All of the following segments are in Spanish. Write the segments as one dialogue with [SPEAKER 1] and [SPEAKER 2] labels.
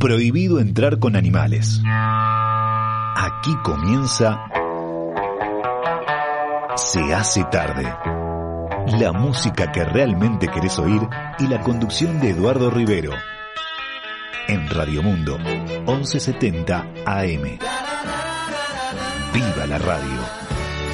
[SPEAKER 1] Prohibido entrar con animales. Aquí comienza Se hace tarde. La música que realmente querés oír y la conducción de Eduardo Rivero. En Radio Mundo, 1170 AM. ¡Viva la radio!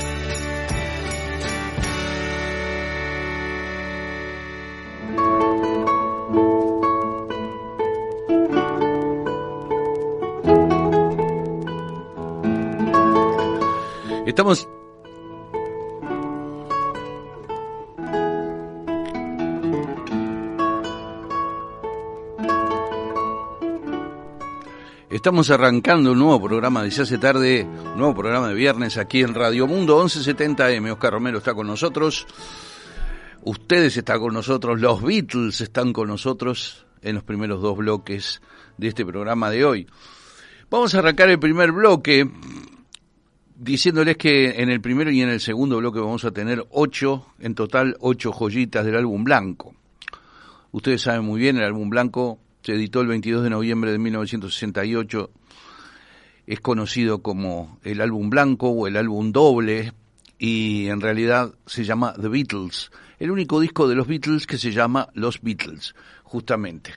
[SPEAKER 2] Estamos arrancando un nuevo programa de Se hace tarde, un nuevo programa de viernes aquí en Radio Mundo 1170 AM. Oscar Romero está con nosotros, ustedes están con nosotros, los Beatles están con nosotros en los primeros dos bloques de este programa de hoy. Vamos a arrancar el primer bloque diciéndoles que en el primero y en el segundo bloque vamos a tener en total 8 joyitas del álbum blanco. Ustedes saben muy bien, el álbum blanco se editó el 22 de noviembre de 1968, es conocido como el álbum blanco o el álbum doble, y en realidad se llama The Beatles, el único disco de los Beatles que se llama Los Beatles, justamente.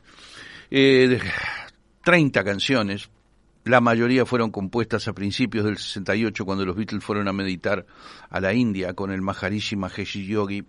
[SPEAKER 2] 30 canciones, la mayoría fueron compuestas a principios del 68, cuando los Beatles fueron a meditar a la India con el Maharishi Mahesh Yogi.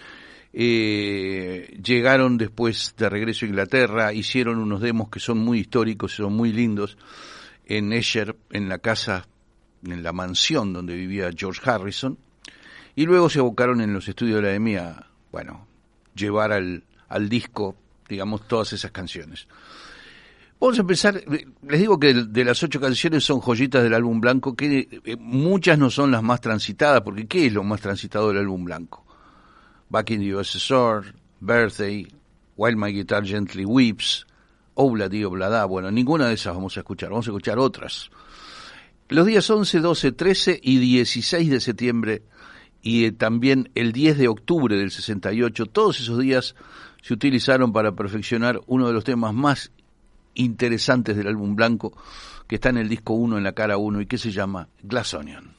[SPEAKER 2] Llegaron después de regreso a Inglaterra, hicieron unos demos que son muy históricos, son muy lindos, en Esher, en la casa, en la mansión donde vivía George Harrison, y luego se abocaron en los estudios de la EMI a, llevar al disco, digamos, todas esas canciones. Vamos a empezar, les digo que de las 8 canciones son joyitas del álbum blanco, que muchas no son las más transitadas, porque ¿qué es lo más transitado del álbum blanco? Back in the USSR, Birthday, While My Guitar Gently Weeps, Obladi Oblada. Bueno, ninguna de esas vamos a escuchar otras. Los días 11, 12, 13 y 16 de septiembre y también el 10 de octubre del 68, todos esos días se utilizaron para perfeccionar uno de los temas más interesantes del álbum blanco, que está en el disco 1, en la cara 1, y que se llama Glass Onion.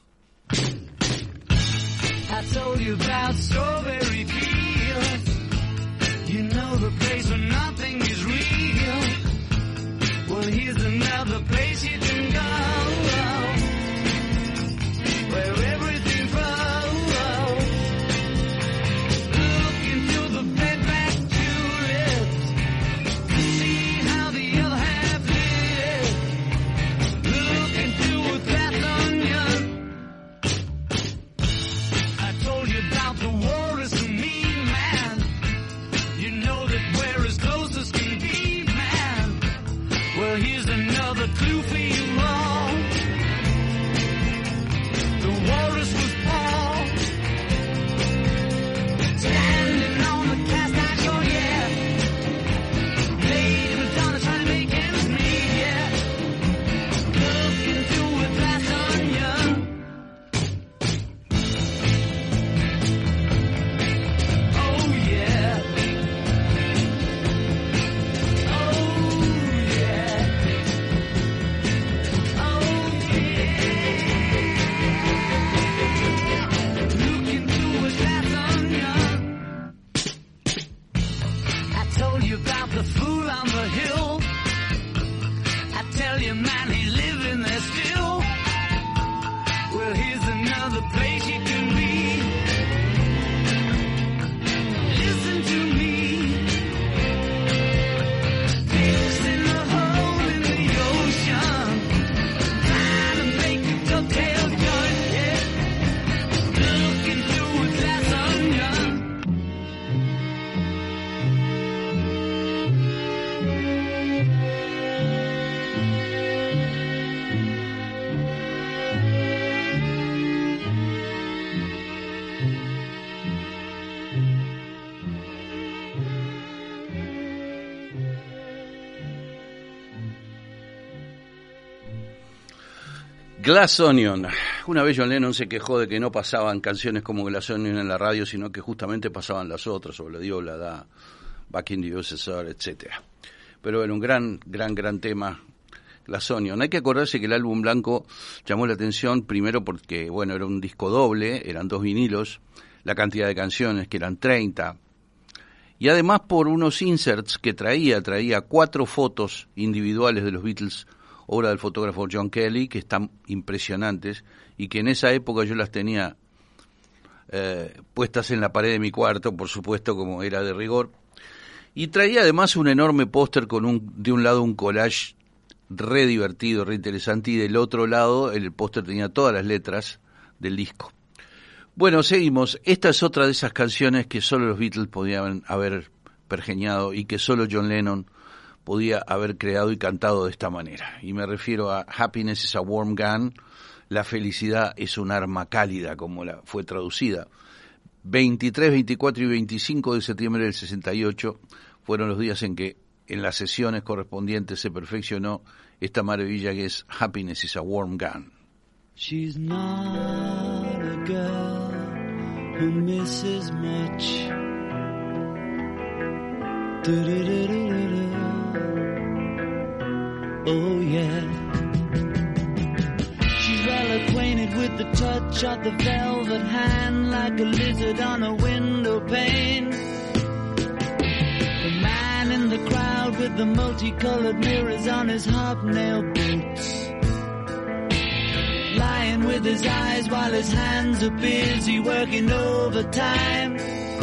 [SPEAKER 3] I told you about Strawberry Fields. You know the place where nothing is real. Well, here's another place you can go, where everything flows. Look into the bedback tulips, see how the other half lives. Look into a glass onion. Told you about the war is a mean man. You know that we're as close as can be, man. Well, here's another clue for you all. The walrus was Paul, standing on the cast iron shore, yeah. Lady Madonna trying to make ends meet, yeah. Look into a glass onion. About the fool on the hill, I tell you, man, he's living there still. Well, here's another place you can be. Listen to me. Fixing a hole in the ocean, trying to make a dovetail joint, yeah. Looking through a glass onion.
[SPEAKER 2] Glass Onion. Una vez John Lennon se quejó de que no pasaban canciones como Glass Onion en la radio, sino que justamente pasaban las otras, Obladi Oblada, Back in the USSR, etc. Pero era un gran tema, Glass Onion. Hay que acordarse que el álbum blanco llamó la atención primero porque, bueno, era un disco doble, eran 2 vinilos, la cantidad de canciones que eran 30, y además por unos inserts que traía 4 fotos individuales de los Beatles, obra del fotógrafo John Kelly, que están impresionantes y que en esa época yo las tenía puestas en la pared de mi cuarto, por supuesto, como era de rigor. Y traía además un enorme póster con de un lado un collage re divertido, re interesante, y del otro lado el póster tenía todas las letras del disco. Bueno, seguimos. Esta es otra de esas canciones que solo los Beatles podían haber pergeñado y que solo John Lennon podía haber creado y cantado de esta manera. Y me refiero a Happiness is a Warm Gun, la felicidad es un arma cálida, como fue traducida. 23, 24 y 25 de septiembre del 68 fueron los días en que en las sesiones correspondientes se perfeccionó esta maravilla que es Happiness is a Warm Gun.
[SPEAKER 3] She's not a girl who misses much. Do-do-do-do-do-do. Oh yeah. She's well acquainted with the touch of the velvet hand, like a lizard on a window pane. The man in the crowd with the multicolored mirrors on his hobnail boots, lying with his eyes while his hands are busy working overtime.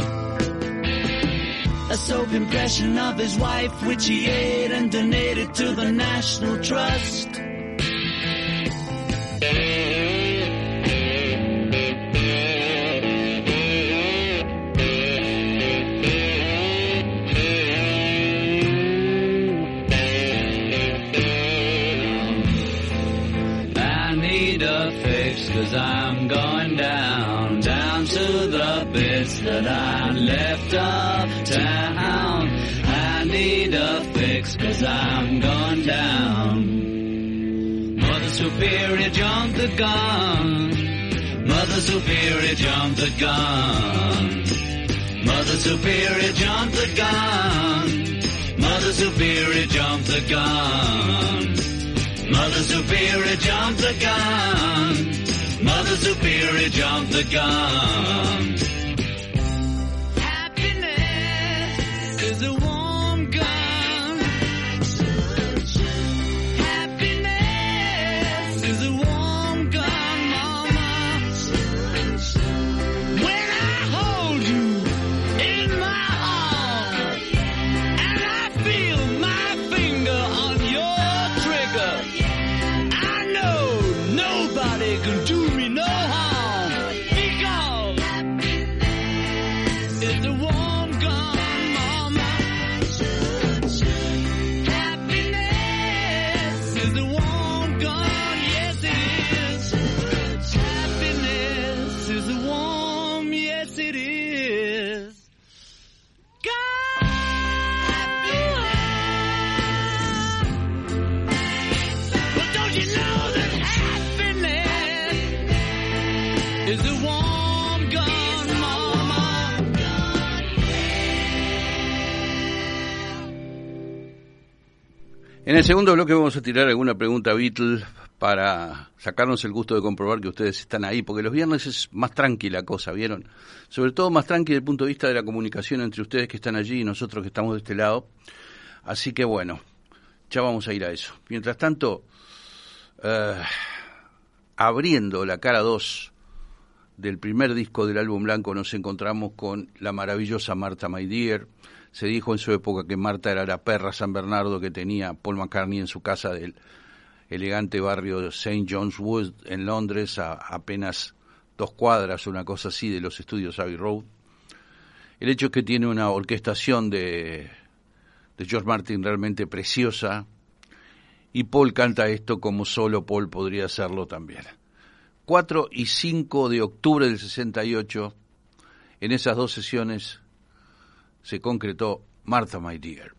[SPEAKER 3] A soap impression of his wife, which he ate and donated to the National Trust. I need a fix 'cause I'm going down to the bits that I left uptown. I need a fix 'cause I'm going down. Mother Superior jumped the gun. Mother Superior jumped the gun. Mother Superior jumped the gun. Mother Superior jumped the gun. Mother Superior jumped the gun. Mother Superior jumped the gun. Happiness is a warm gun. Happiness is a warm gun, mama. When I hold you in my arms and I feel my finger on your trigger, I know nobody can do me no harm, because it's a warm gun, mama. Happiness is a warm gun, yes it is. Happiness is a warm, yes it is. God. Well, don't you know that happiness is a warm gun, mama?
[SPEAKER 2] En el segundo bloque vamos a tirar alguna pregunta Beatle para sacarnos el gusto de comprobar que ustedes están ahí, porque los viernes es más tranquila cosa, ¿vieron? Sobre todo más tranquila desde el punto de vista de la comunicación entre ustedes que están allí y nosotros que estamos de este lado. Así que bueno, ya vamos a ir a eso. Mientras tanto, abriendo la cara 2 del primer disco del álbum blanco, nos encontramos con la maravillosa Martha My Dear. Se dijo en su época que Martha era la perra San Bernardo que tenía Paul McCartney en su casa del elegante barrio de St. John's Wood en Londres, a apenas 2 cuadras, una cosa así, de los estudios Abbey Road. El hecho es que tiene una orquestación de George Martin realmente preciosa, y Paul canta esto como solo Paul podría hacerlo también. 4 y 5 de octubre del 68, en esas 2 sesiones se concretó Martha My Dear.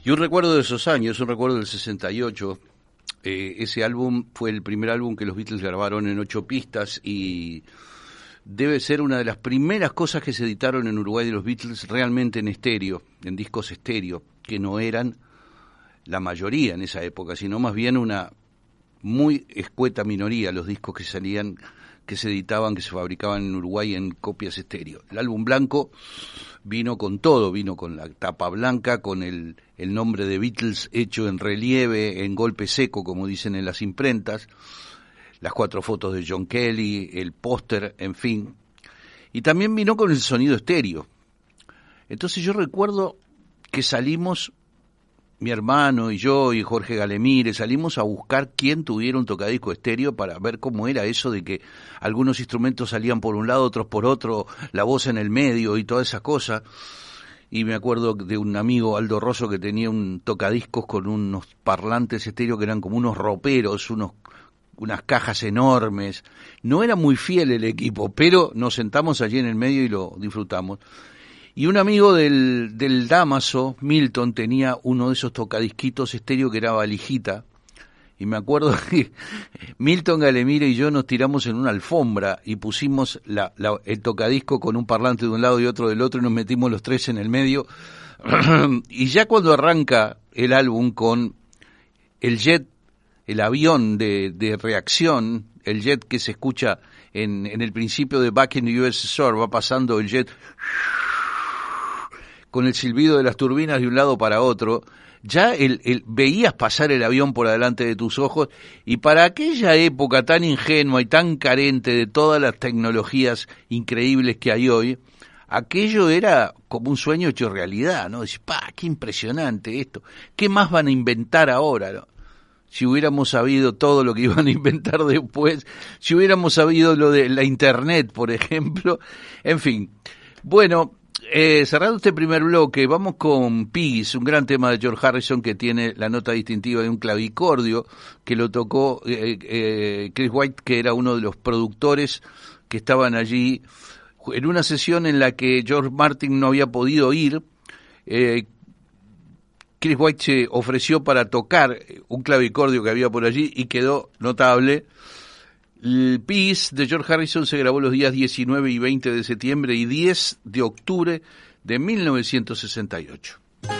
[SPEAKER 2] Y un recuerdo de esos años, un recuerdo del 68, ese álbum fue el primer álbum que los Beatles grabaron en 8 pistas y debe ser una de las primeras cosas que se editaron en Uruguay de los Beatles realmente en estéreo, en discos estéreo, que no eran la mayoría en esa época, sino más bien una muy escueta minoría los discos que salían, que se editaban, que se fabricaban en Uruguay en copias estéreo. El álbum blanco vino con todo, vino con la tapa blanca, con el nombre de Beatles hecho en relieve, en golpe seco, como dicen en las imprentas, las 4 fotos de John Kelly, el póster, en fin. Y también vino con el sonido estéreo. Entonces yo recuerdo que salimos, mi hermano y yo y Jorge Galemire, salimos a buscar quién tuviera un tocadisco estéreo para ver cómo era eso de que algunos instrumentos salían por un lado, otros por otro, la voz en el medio y toda esa cosa. Y me acuerdo de un amigo, Aldo Rosso, que tenía un tocadiscos con unos parlantes estéreo que eran como unos roperos, unas cajas enormes. No era muy fiel el equipo, pero nos sentamos allí en el medio y lo disfrutamos. Y un amigo del Damaso, Milton, tenía uno de esos tocadisquitos estéreo que era valijita. Y me acuerdo que Milton, Galemire y yo nos tiramos en una alfombra y pusimos el tocadisco con un parlante de un lado y otro del otro y nos metimos los 3 en el medio. Y ya cuando arranca el álbum con el jet, el avión de reacción, el jet que se escucha en el principio de Back in the USSR, va pasando el jet con el silbido de las turbinas de un lado para otro, ya veías pasar el avión por delante de tus ojos, y para aquella época tan ingenua y tan carente de todas las tecnologías increíbles que hay hoy, aquello era como un sueño hecho realidad, ¿no? Decís, qué impresionante esto, ¿qué más van a inventar ahora, no? Si hubiéramos sabido todo lo que iban a inventar después, si hubiéramos sabido lo de la internet, por ejemplo, en fin. Bueno, cerrando este primer bloque, vamos con Piggies, un gran tema de George Harrison que tiene la nota distintiva de un clavicordio, que lo tocó Chris White, que era uno de los productores que estaban allí en una sesión en la que George Martin no había podido ir. Chris White se ofreció para tocar un clavicordio que había por allí y quedó notable. El Peace de George Harrison se grabó los días 19 y 20 de septiembre y 10 de octubre de 1968.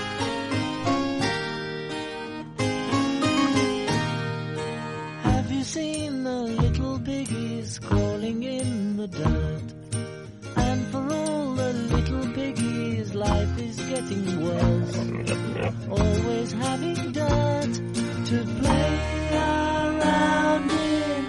[SPEAKER 4] Have you seen the little piggies crawling in the dirt? And for all the little piggies, life is getting worse. Always having dirt to play around in.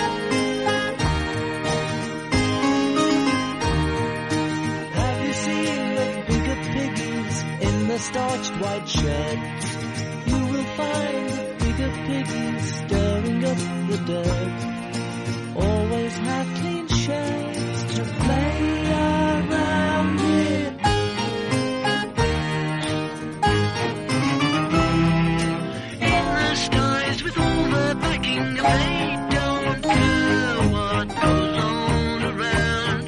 [SPEAKER 4] Have you seen the bigger piggies in the starched white shed? You will find the bigger piggies stirring up the dirt. Always have clean sheds to play around in. In the skies with all the backing, they don't care what goes on around.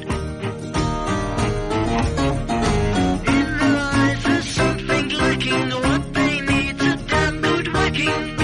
[SPEAKER 4] In their eyes there's something lacking, what they need's a damn good whacking.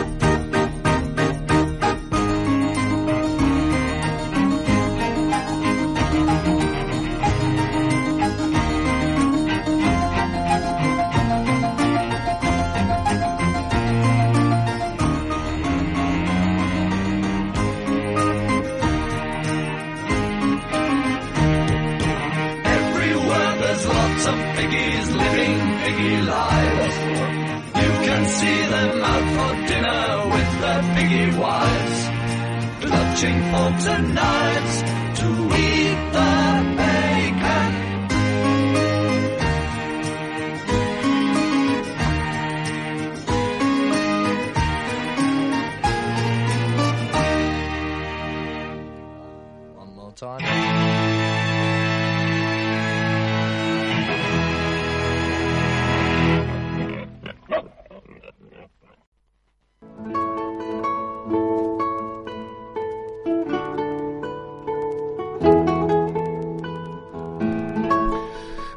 [SPEAKER 4] Everywhere there's lots of piggies living piggy lives. You can see them out for dinner with their piggy wives, clutching forks and knives to eat the bacon. One more time.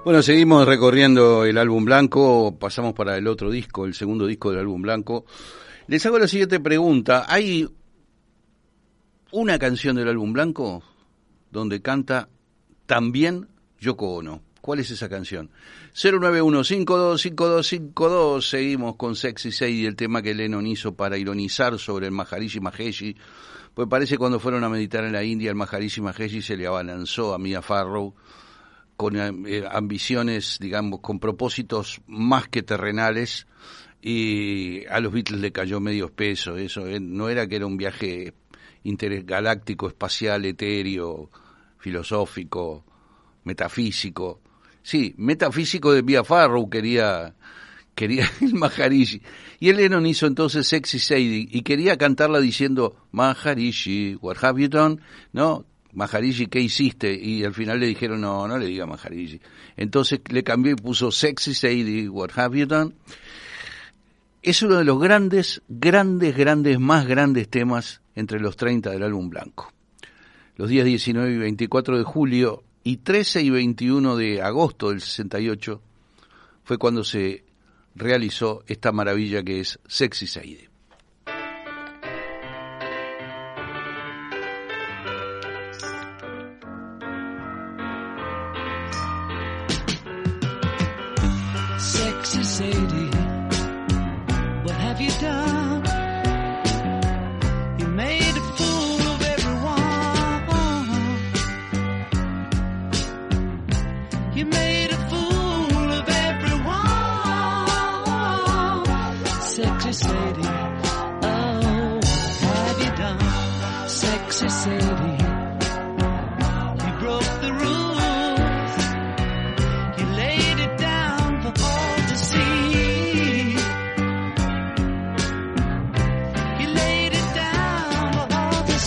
[SPEAKER 2] Bueno, seguimos recorriendo el álbum blanco, pasamos para el otro disco, el segundo disco del álbum blanco. Les hago la siguiente pregunta. ¿Hay una canción del álbum blanco donde canta también Yoko Ono? ¿Cuál es esa canción? 091-525252. Seguimos con Sexy Sadie, el tema que Lennon hizo para ironizar sobre el Maharishi Mahesh. Pues parece que cuando fueron a meditar en la India, el Maharishi Mahesh se le abalanzó a Mia Farrow con ambiciones, digamos, con propósitos más que terrenales, y a los Beatles le cayó medio espeso. Eso no era que era un viaje intergaláctico, espacial, etéreo, filosófico, metafísico. Sí, metafísico de Mia Farrow quería el Maharishi. Y el Lennon hizo entonces Sexy Sadie y quería cantarla diciendo Maharishi, what have you done? ¿No? Maharishi, ¿qué hiciste? Y al final le dijeron, no le diga Maharishi. Entonces le cambió y puso Sexy Sadie, what have you done? Es uno de los grandes, más grandes temas entre los 30 del álbum blanco. Los días 19 y 24 de julio y 13 y 21 de agosto del 68 fue cuando se realizó esta maravilla que es Sexy Sadie.
[SPEAKER 4] Sexy Sadie, what have you done? You made a fool of everyone. You made a fool of everyone. Sexy Sadie, oh, what have you done? Sexy Sadie, you broke the rules. You laid it down for all to see. You laid it down for all to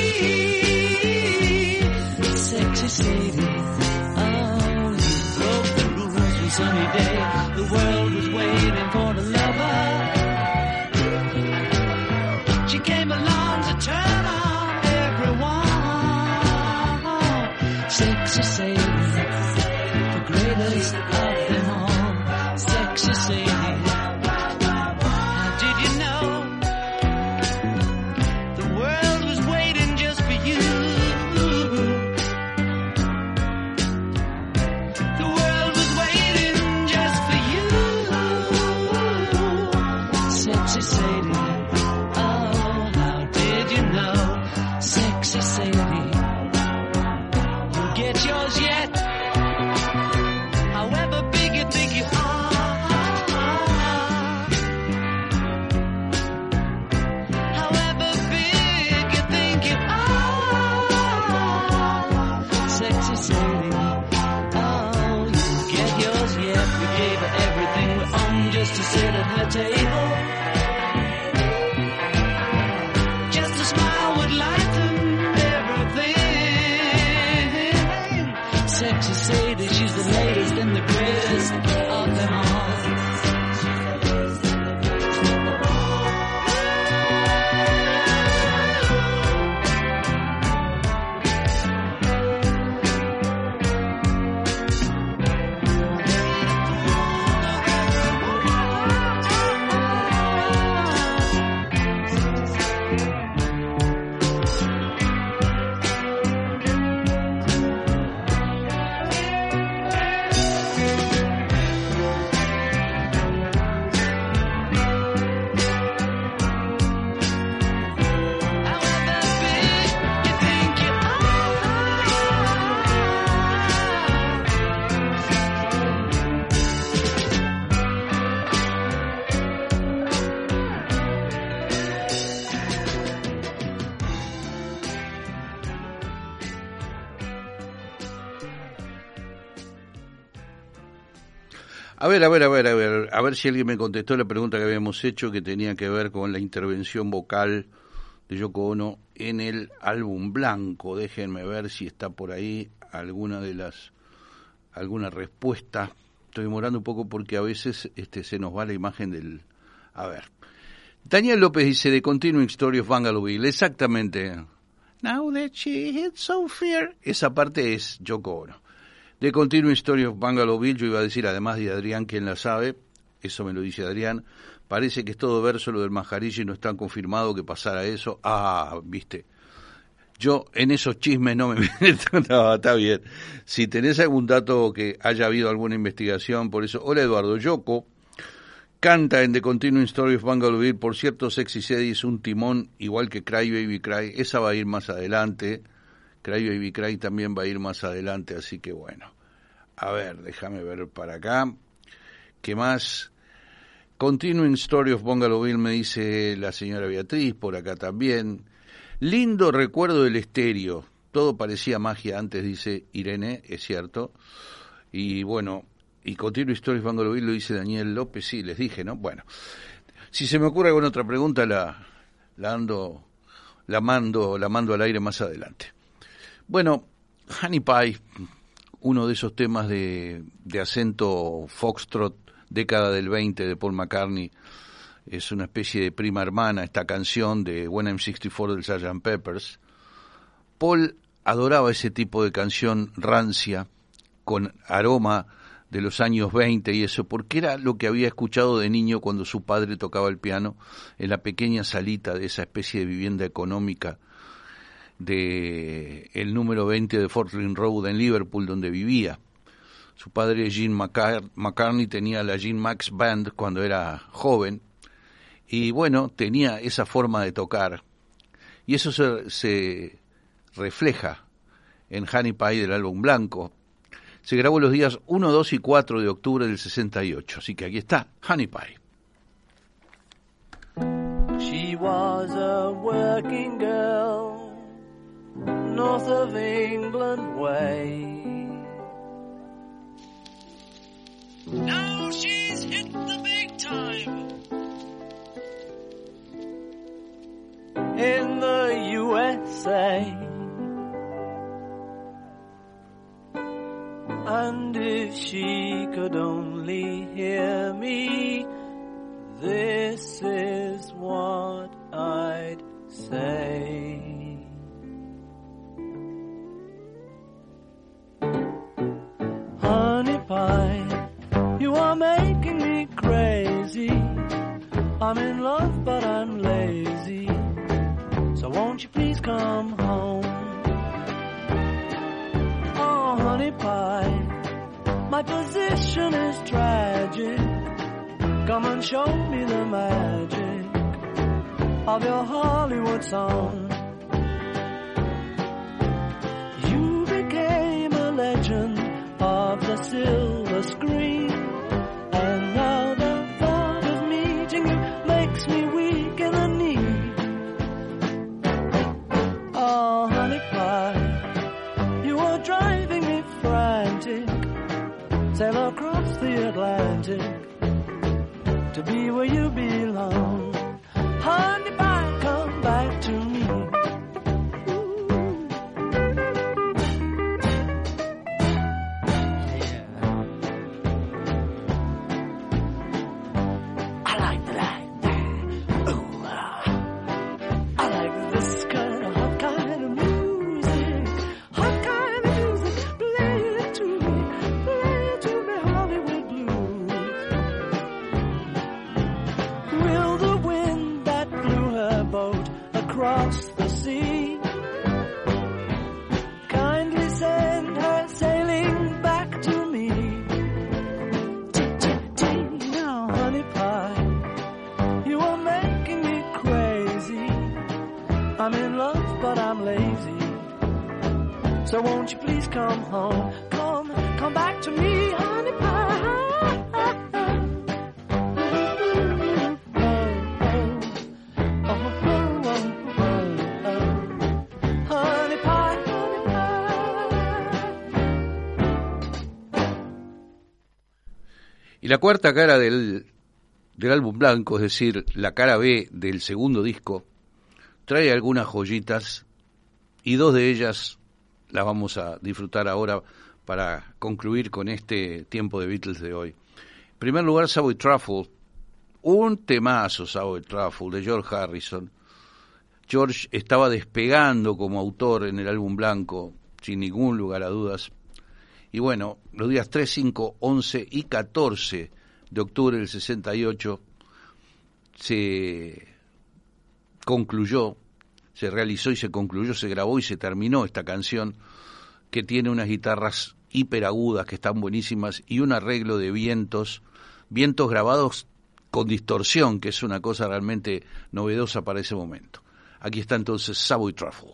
[SPEAKER 4] see. Sexy Sadie, oh, you broke the rules one sunny day. The world was waiting for the lover. She came along to turn on everyone. Sexy Sadie, the greatest of them all. Sexy Sadie, how did you know the world was waiting just for you? The world was waiting just for you. Sexy Sadie, oh, how did you know? Sexy Sadie, you'll get yours yet. However big you think you are, however big you think you are, Sexy Sadie, oh, you get yours yet. We gave her everything we own just to sit at her table. Just a smile would lighten everything. Sexy Sadie, she's the latest and the greatest of them all.
[SPEAKER 2] A ver si alguien me contestó la pregunta que habíamos hecho, que tenía que ver con la intervención vocal de Yoko Ono en el álbum blanco. Déjenme ver si está por ahí alguna respuesta. Estoy demorando un poco porque a veces se nos va la imagen del... A ver. Daniel López dice, The Continuing Story of Bangalore. Exactamente. Now that she hit so fair. Esa parte es Yoko Ono. The Continuing Story of Bungalow Bill, yo iba a decir, además de Adrián, quien la sabe, eso me lo dice Adrián, parece que es todo verso lo del Maharishi, no está confirmado que pasara eso. Ah, viste, yo en esos chismes no me meto. No, está bien. Si tenés algún dato que haya habido alguna investigación, por eso. Hola Eduardo, Yoko canta en The Continuing Story of Bungalow Bill, por cierto, Sexy Sadie es un timón, igual que Cry Baby Cry, esa va a ir más adelante. Cry Baby Cry también va a ir más adelante, así que bueno. A ver, déjame ver para acá. ¿Qué más? Continuing Story of Bungalow Bill, me dice la señora Beatriz, por acá también. Lindo recuerdo del estéreo. Todo parecía magia antes, dice Irene, es cierto. Y bueno, y Continuing Story of Bungalow Bill lo dice Daniel López, sí, les dije, ¿no? Bueno, si se me ocurre alguna otra pregunta, la mando al aire más adelante. Bueno, Honey Pie, uno de esos temas de acento foxtrot, década del 20 de Paul McCartney, es una especie de prima hermana, esta canción de When I'm 64 del Sgt. Peppers. Paul adoraba ese tipo de canción rancia, con aroma de los años 20 y eso, porque era lo que había escuchado de niño cuando su padre tocaba el piano en la pequeña salita de esa especie de vivienda económica de el número 20 de Fort Ring Road en Liverpool, donde vivía. Su padre, Gene McCartney, tenía la Gene Max Band cuando era joven, y bueno, tenía esa forma de tocar, y eso se refleja en Honey Pie del álbum blanco. Se grabó los días 1, 2 y 4 de octubre del 68, así que aquí está, Honey Pie.
[SPEAKER 4] She was a working girl, north of England way.
[SPEAKER 3] Now she's hit the big time.
[SPEAKER 4] In the USA. And if she could only hear me, this is what I'd say. Honey pie, you are making me crazy. I'm in love but I'm lazy, so won't you please come home? Oh honey pie, my position is tragic. Come and show me the magic of your Hollywood song. You became a legend of the silver screen, and now the thought of meeting you makes me weak in the knee. Oh honey pie, you are driving me frantic. Sail across the Atlantic to be where you belong. Honey pie, come back to me. I like that. Ooh, I like this kind of hot kind of music. Hot kind of music. Play it to me. Play it to me, Hollywood blues. Will the wind that blew her boat across the sea kindly send her sailing back to me? Tick-tick-ting, now honey pie, you are making me crazy. I'm in love but I'm lazy, so won't you please come home? Come back to me, honey pie. Honey pie, honey pie.
[SPEAKER 2] Y la cuarta cara del álbum blanco, es decir, la cara B del segundo disco, trae algunas joyitas y dos de ellas las vamos a disfrutar ahora para concluir con este tiempo de Beatles de hoy. En primer lugar, Savoy Truffle, un temazo Savoy Truffle de George Harrison. George estaba despegando como autor en el álbum blanco, sin ningún lugar a dudas, Y bueno, los días 3, 5, 11 y 14 de octubre del 68 se concluyó, se realizó y se concluyó, se grabó y se terminó esta canción, que tiene unas guitarras hiperagudas que están buenísimas y un arreglo de vientos grabados con distorsión, que es una cosa realmente novedosa para ese momento. Aquí está entonces Savoy Truffle.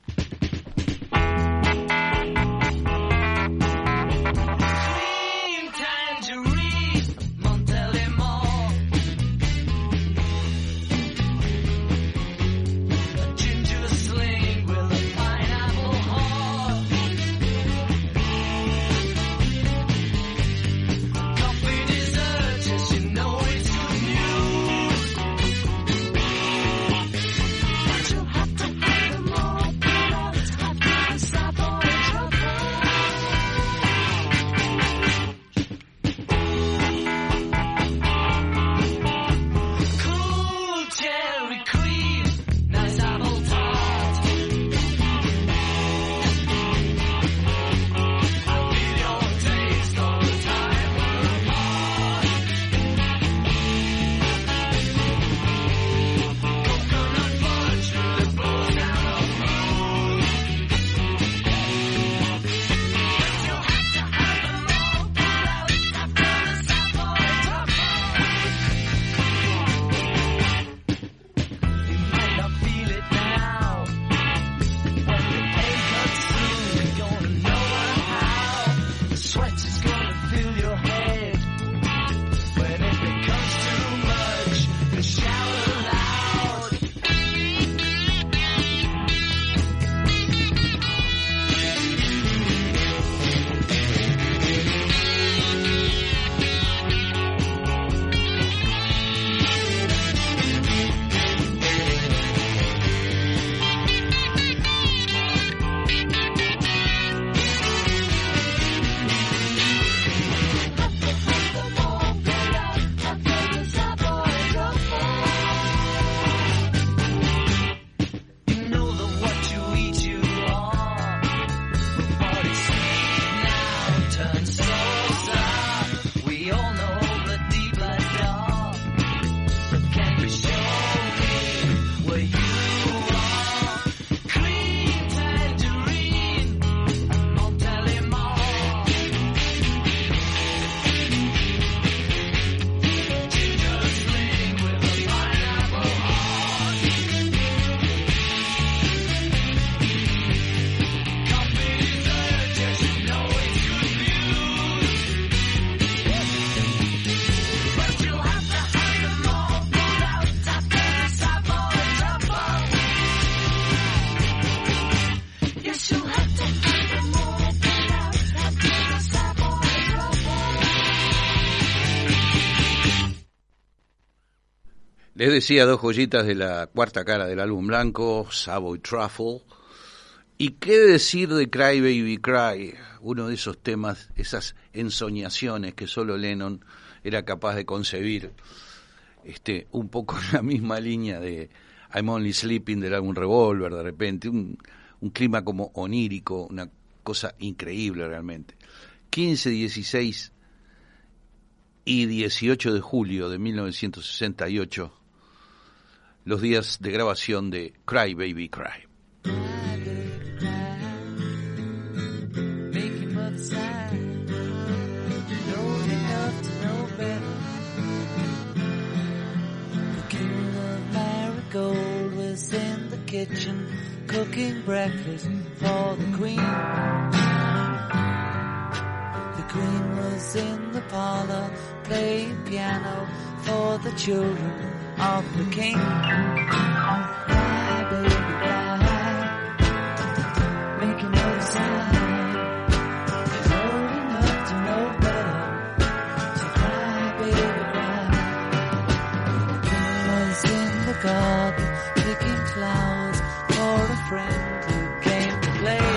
[SPEAKER 2] Les decía, dos joyitas de la cuarta cara del álbum blanco, Savoy Truffle. ¿Y qué decir de Cry Baby Cry? Uno de esos temas, esas ensoñaciones que solo Lennon era capaz de concebir, un poco en la misma línea de I'm Only Sleeping del álbum Revolver, de repente, un clima como onírico, una cosa increíble realmente. 15, 16 y 18 de julio de 1968, los días de grabación de Cry Baby Cry.
[SPEAKER 4] Gold was in the kitchen cooking breakfast for the Queen. The Queen was in the parlor playing piano for the children of the King. Cry, baby, cry, making no sound. She's old enough to know better, so cry, baby, cry. The King was in the garden picking flowers for a friend who came to play.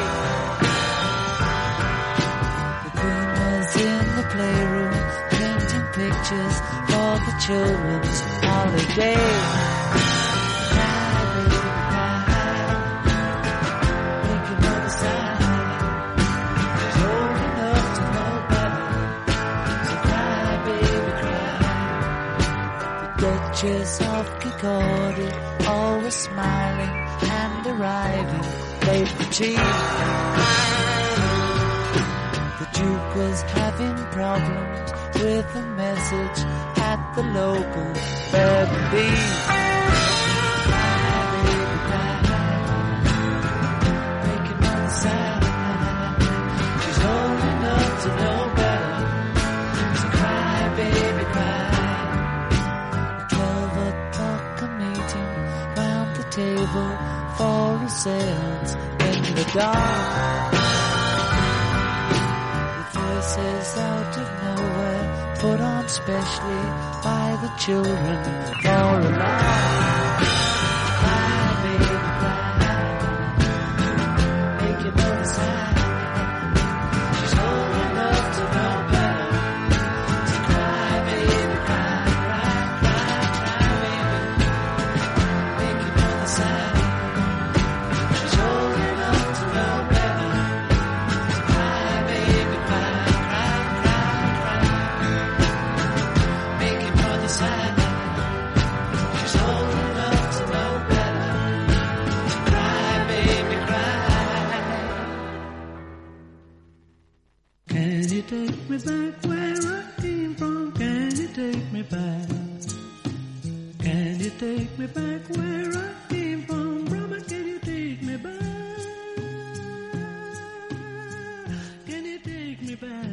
[SPEAKER 4] The Queen was in the playroom painting pictures for the children's holiday. Cry, baby, cry, making no sound. She's old enough smiling and arriving late for tea. The Duke was having problems with a message at the local Bevy. Making her sad. She's old enough to know better. So cry, baby, cry. At 12 o'clock a meeting round the table for a seance in the dark. Voices out of nowhere, put on specially by the children for a laugh. Cry, baby, cry. Make your mother sad. She's old enough to know better. So cry, baby, cry, cry, cry, cry, baby. Make your mother sad. She's old enough to know better. So cry, baby, cry. Sad. She's old enough to know better. Cry, baby, cry. Can you take me back where I came from? Can you take me back? Can you take me back where I came from? Brother, can you take me back? Can you take me back?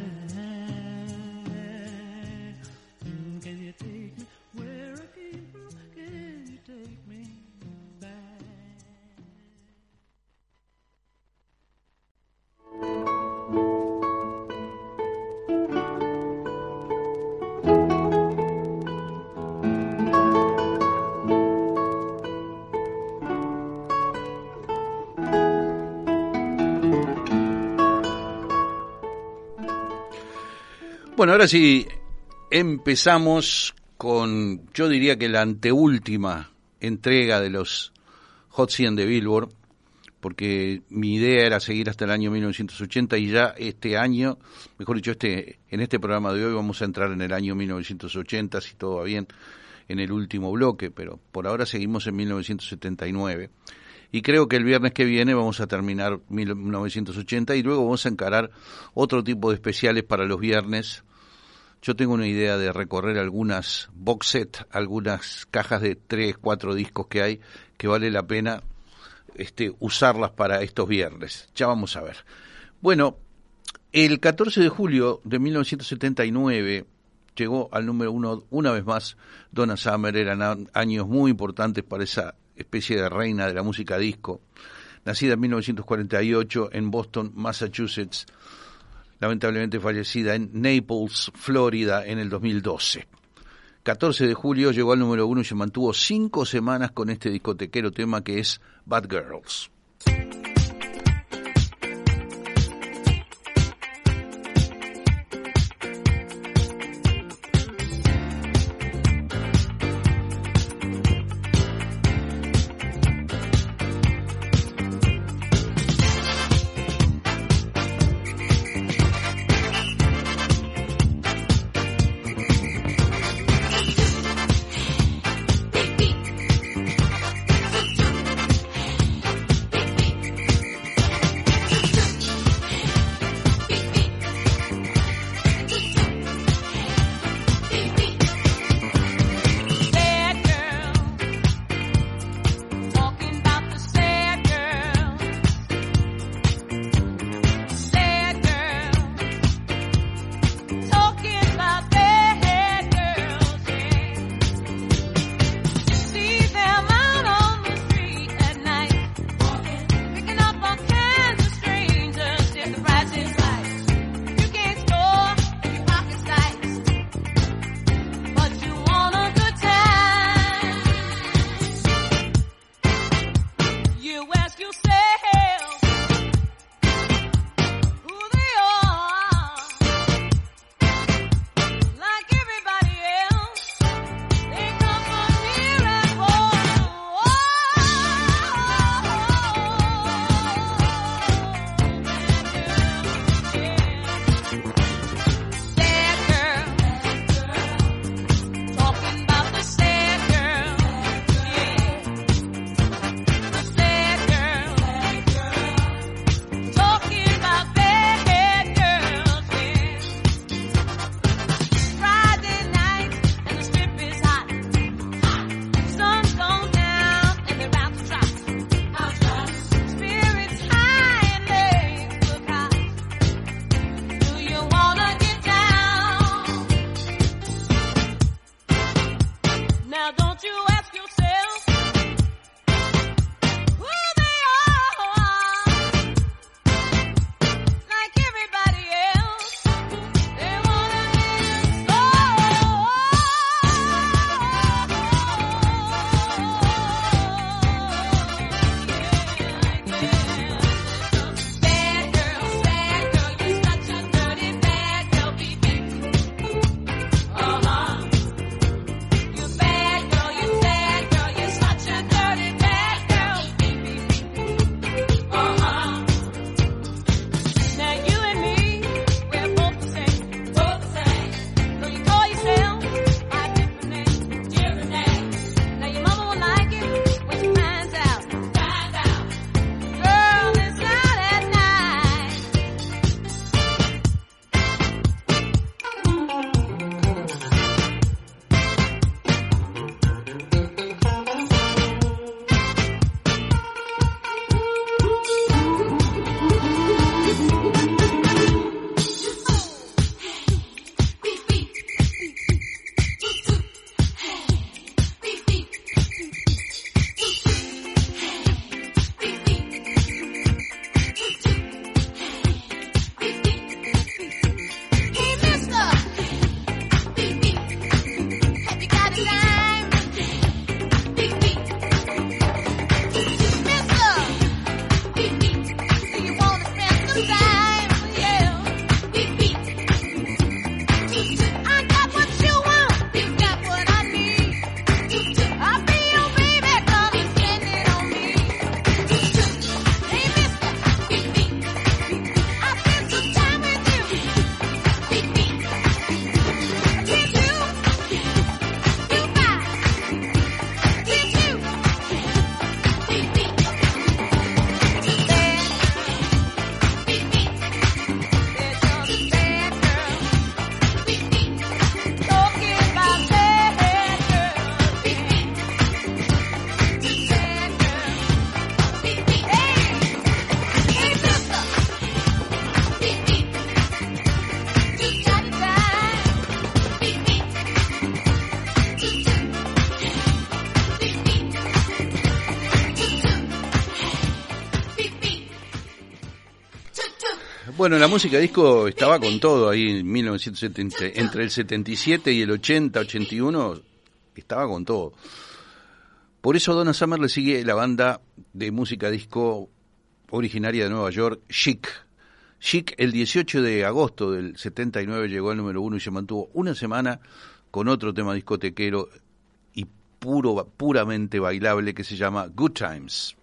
[SPEAKER 2] Bueno, ahora sí, empezamos con, yo diría que la anteúltima entrega de los Hot 100 de Billboard, porque mi idea era seguir hasta el año 1980 y ya este año, mejor dicho, en este programa de hoy vamos a entrar en el año 1980, si todo va bien, en el último bloque, pero por ahora seguimos en 1979. Y creo que el viernes que viene vamos a terminar 1980 y luego vamos a encarar otro tipo de especiales para los viernes. Yo tengo una idea de recorrer algunas box set, algunas cajas de 3, 4 discos que hay, que vale la pena usarlas para estos viernes. Ya vamos a ver. Bueno, el 14 de julio de 1979 llegó al número 1 una vez más Donna Summer. Eran años muy importantes para esa especie de reina de la música disco. Nacida en 1948 en Boston, Massachusetts, lamentablemente fallecida en Naples, Florida, en el 2012. 14 de julio llegó al número 1 y se mantuvo 5 semanas con este discotequero tema que es Bad Girls. Bueno, la música disco estaba con todo ahí en 1970, entre el 77 y el 80, 81, estaba con todo. Por eso a Donna Summer le sigue la banda de música disco originaria de Nueva York, Chic. Chic, el 18 de agosto del 79 llegó al número 1 y se mantuvo una semana con otro tema discotequero y puramente bailable que se llama Good Times.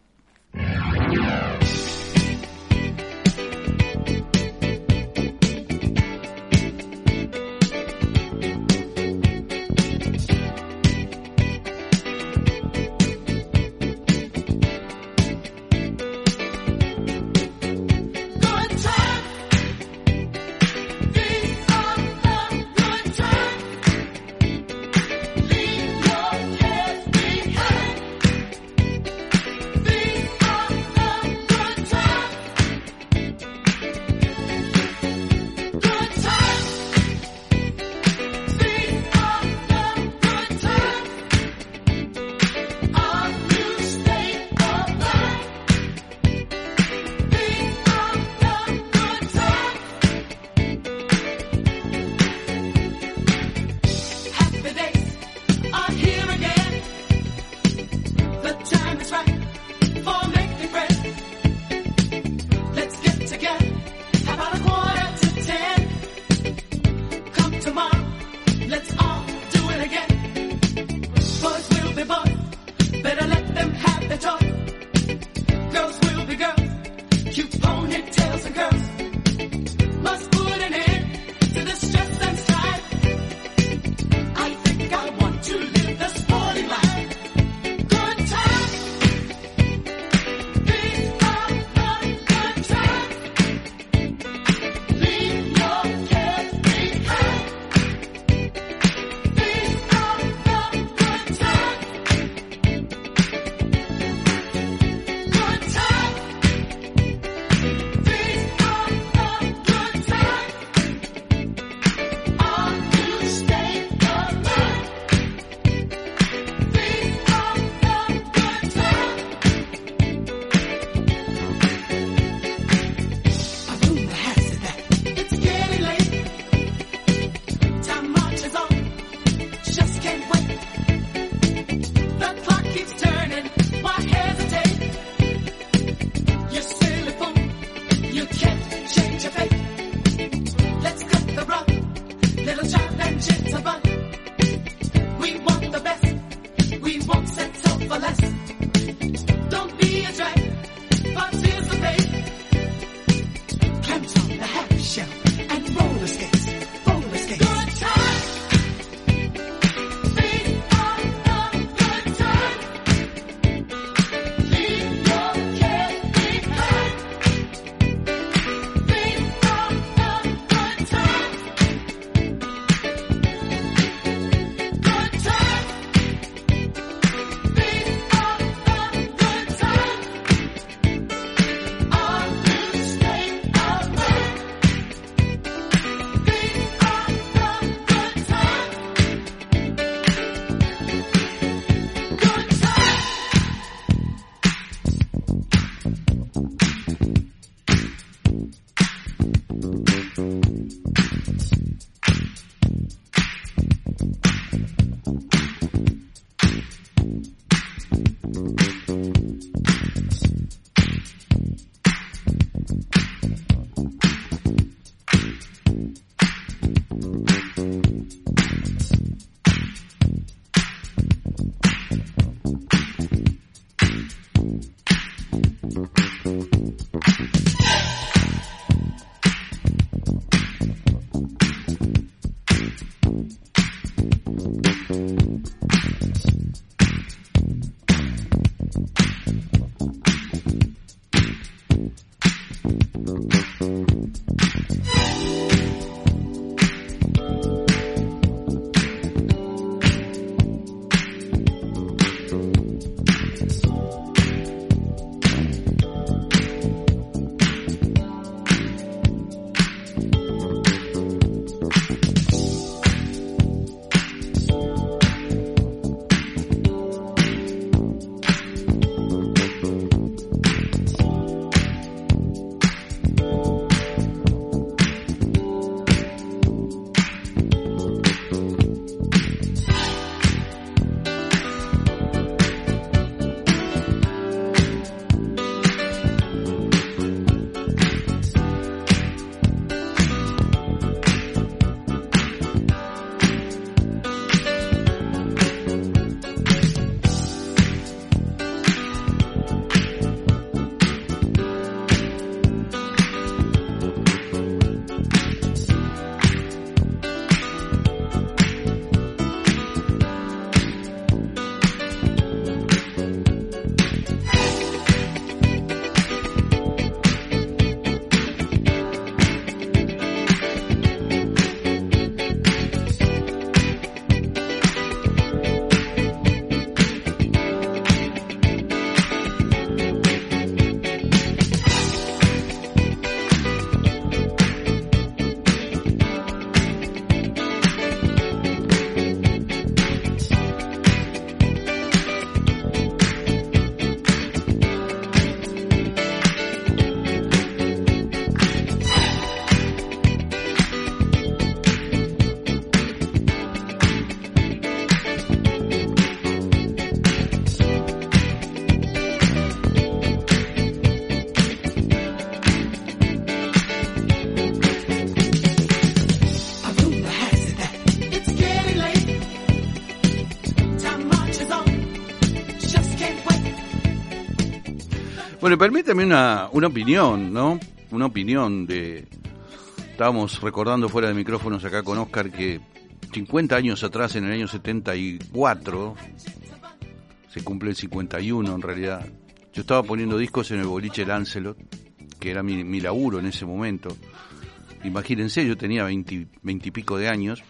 [SPEAKER 2] Bueno, permítame una opinión, ¿no? Una opinión de... Estábamos recordando fuera de micrófonos acá con Oscar que 50 años atrás, en el año 74, se cumple el 51 en realidad, yo estaba poniendo discos en el boliche Lancelot, que era mi laburo en ese momento. Imagínense, yo tenía 20 y pico de años,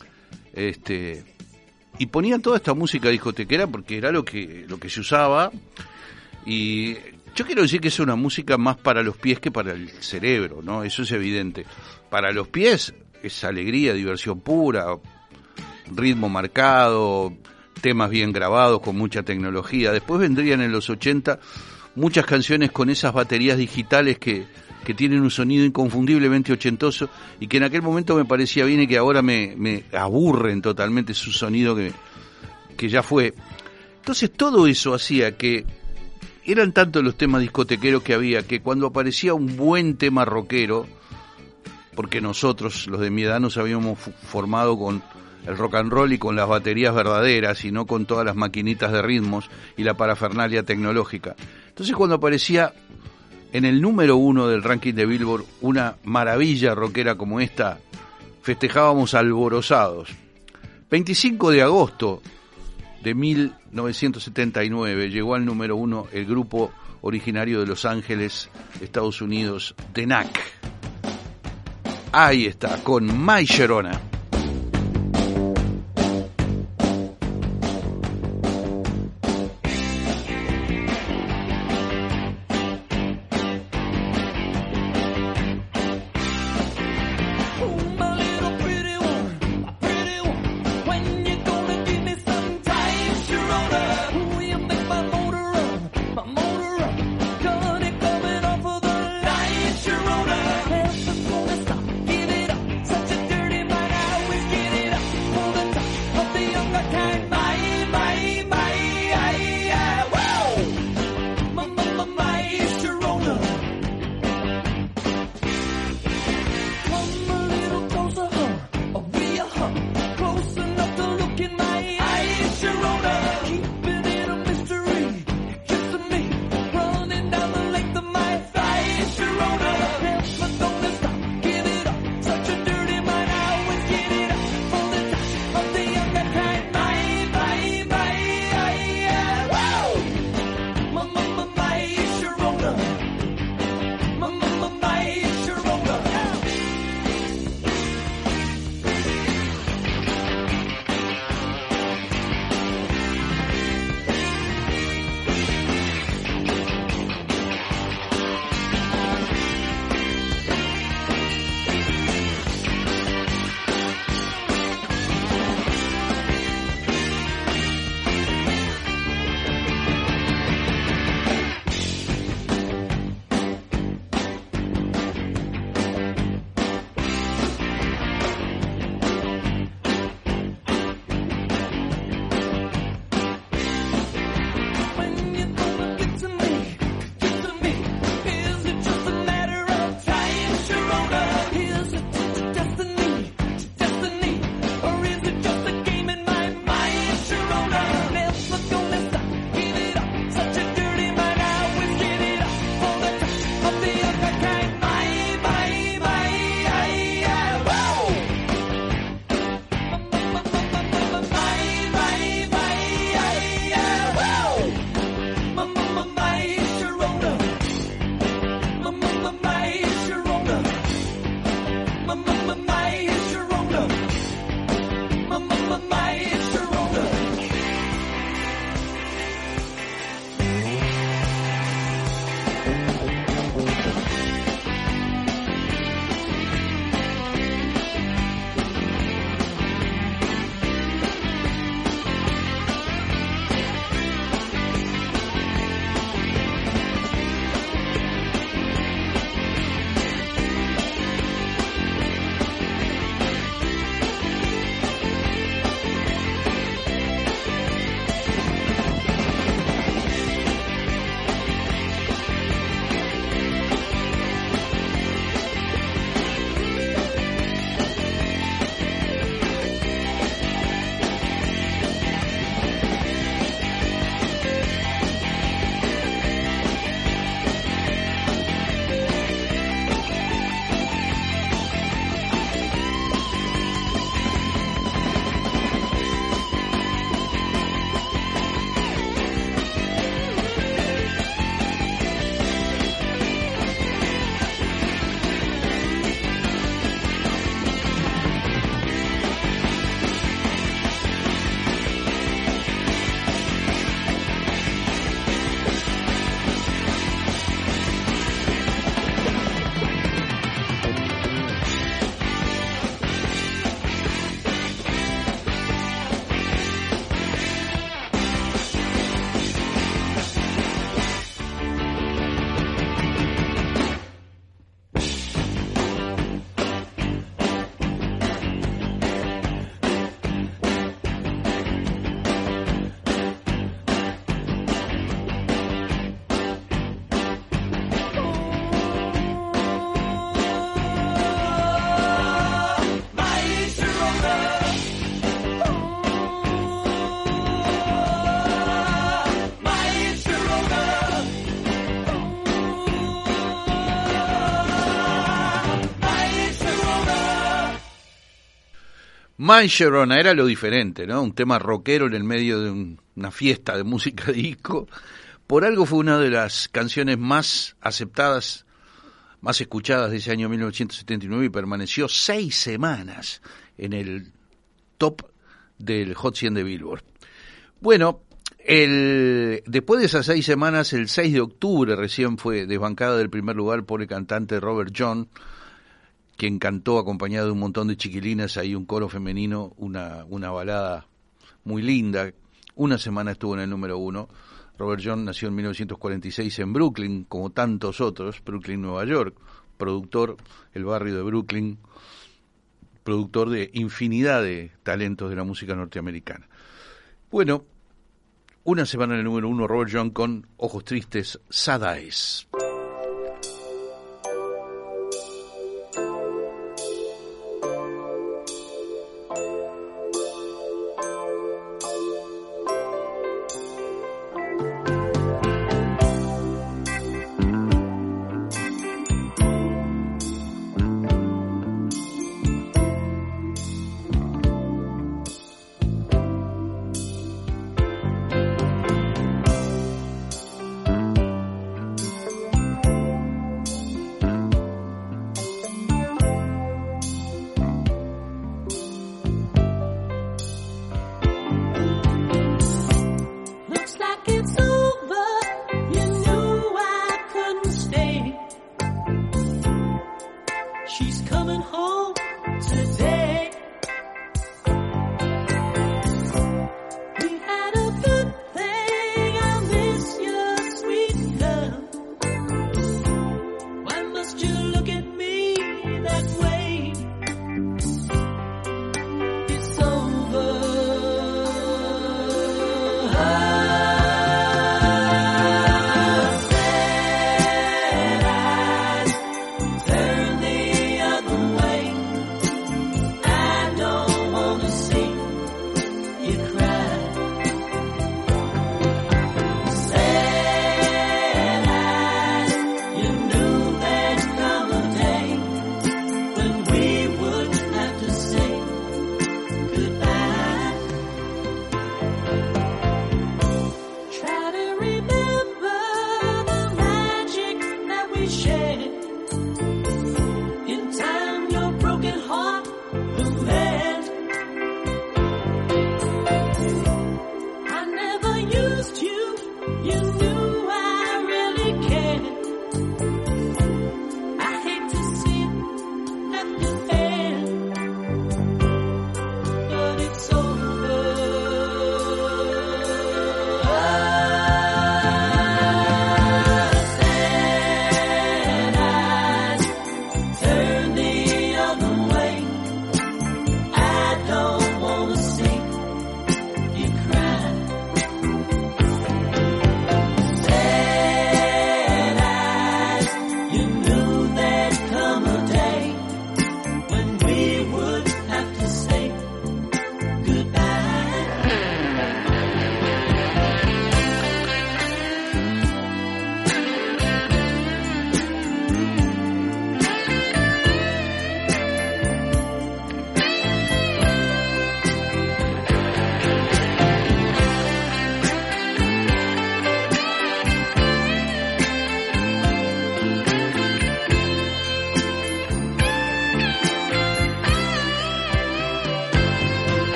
[SPEAKER 2] y ponía toda esta música discotequera porque era lo que se usaba, y yo quiero decir que es una música más para los pies que para el cerebro, ¿no? Eso es evidente. Para los pies es alegría, diversión pura, ritmo marcado, temas bien grabados con mucha tecnología. Después vendrían en los 80 muchas canciones con esas baterías digitales que tienen un sonido inconfundiblemente ochentoso y que en aquel momento me parecía bien y que ahora me aburren totalmente su sonido que ya fue. Entonces todo eso hacía que eran tantos los temas discotequeros que había que cuando aparecía un buen tema rockero, porque nosotros, los de mi edad, nos habíamos formado con el rock and roll y con las baterías verdaderas y no con todas las maquinitas de ritmos y la parafernalia tecnológica. Entonces cuando aparecía en el número 1 del ranking de Billboard una maravilla rockera como esta, festejábamos alborozados. 25 de agosto de 1979 llegó al número 1 el grupo originario de Los Ángeles, Estados Unidos, The Knack. Ahí está, con My Sharona.
[SPEAKER 3] Give it up, such a dirty mind.
[SPEAKER 2] My Sharona era lo diferente, ¿no? Un tema rockero en el medio de una fiesta de música disco. Por algo fue una de las canciones más aceptadas, más escuchadas de ese año 1979 y permaneció 6 semanas en el top del Hot 100 de Billboard. Bueno, después de esas 6 semanas, el 6 de octubre recién fue desbancada del primer lugar por el cantante Robert John, quien cantó acompañado de un montón de chiquilinas, ahí un coro femenino, una balada muy linda. Una semana estuvo en el número 1. Robert John nació en 1946 en Brooklyn, como tantos otros, Brooklyn, Nueva York, productor, el barrio de Brooklyn, productor de infinidad de talentos de la música norteamericana. Bueno, una semana en el número 1, Robert John con Ojos Tristes, Sad Eyes.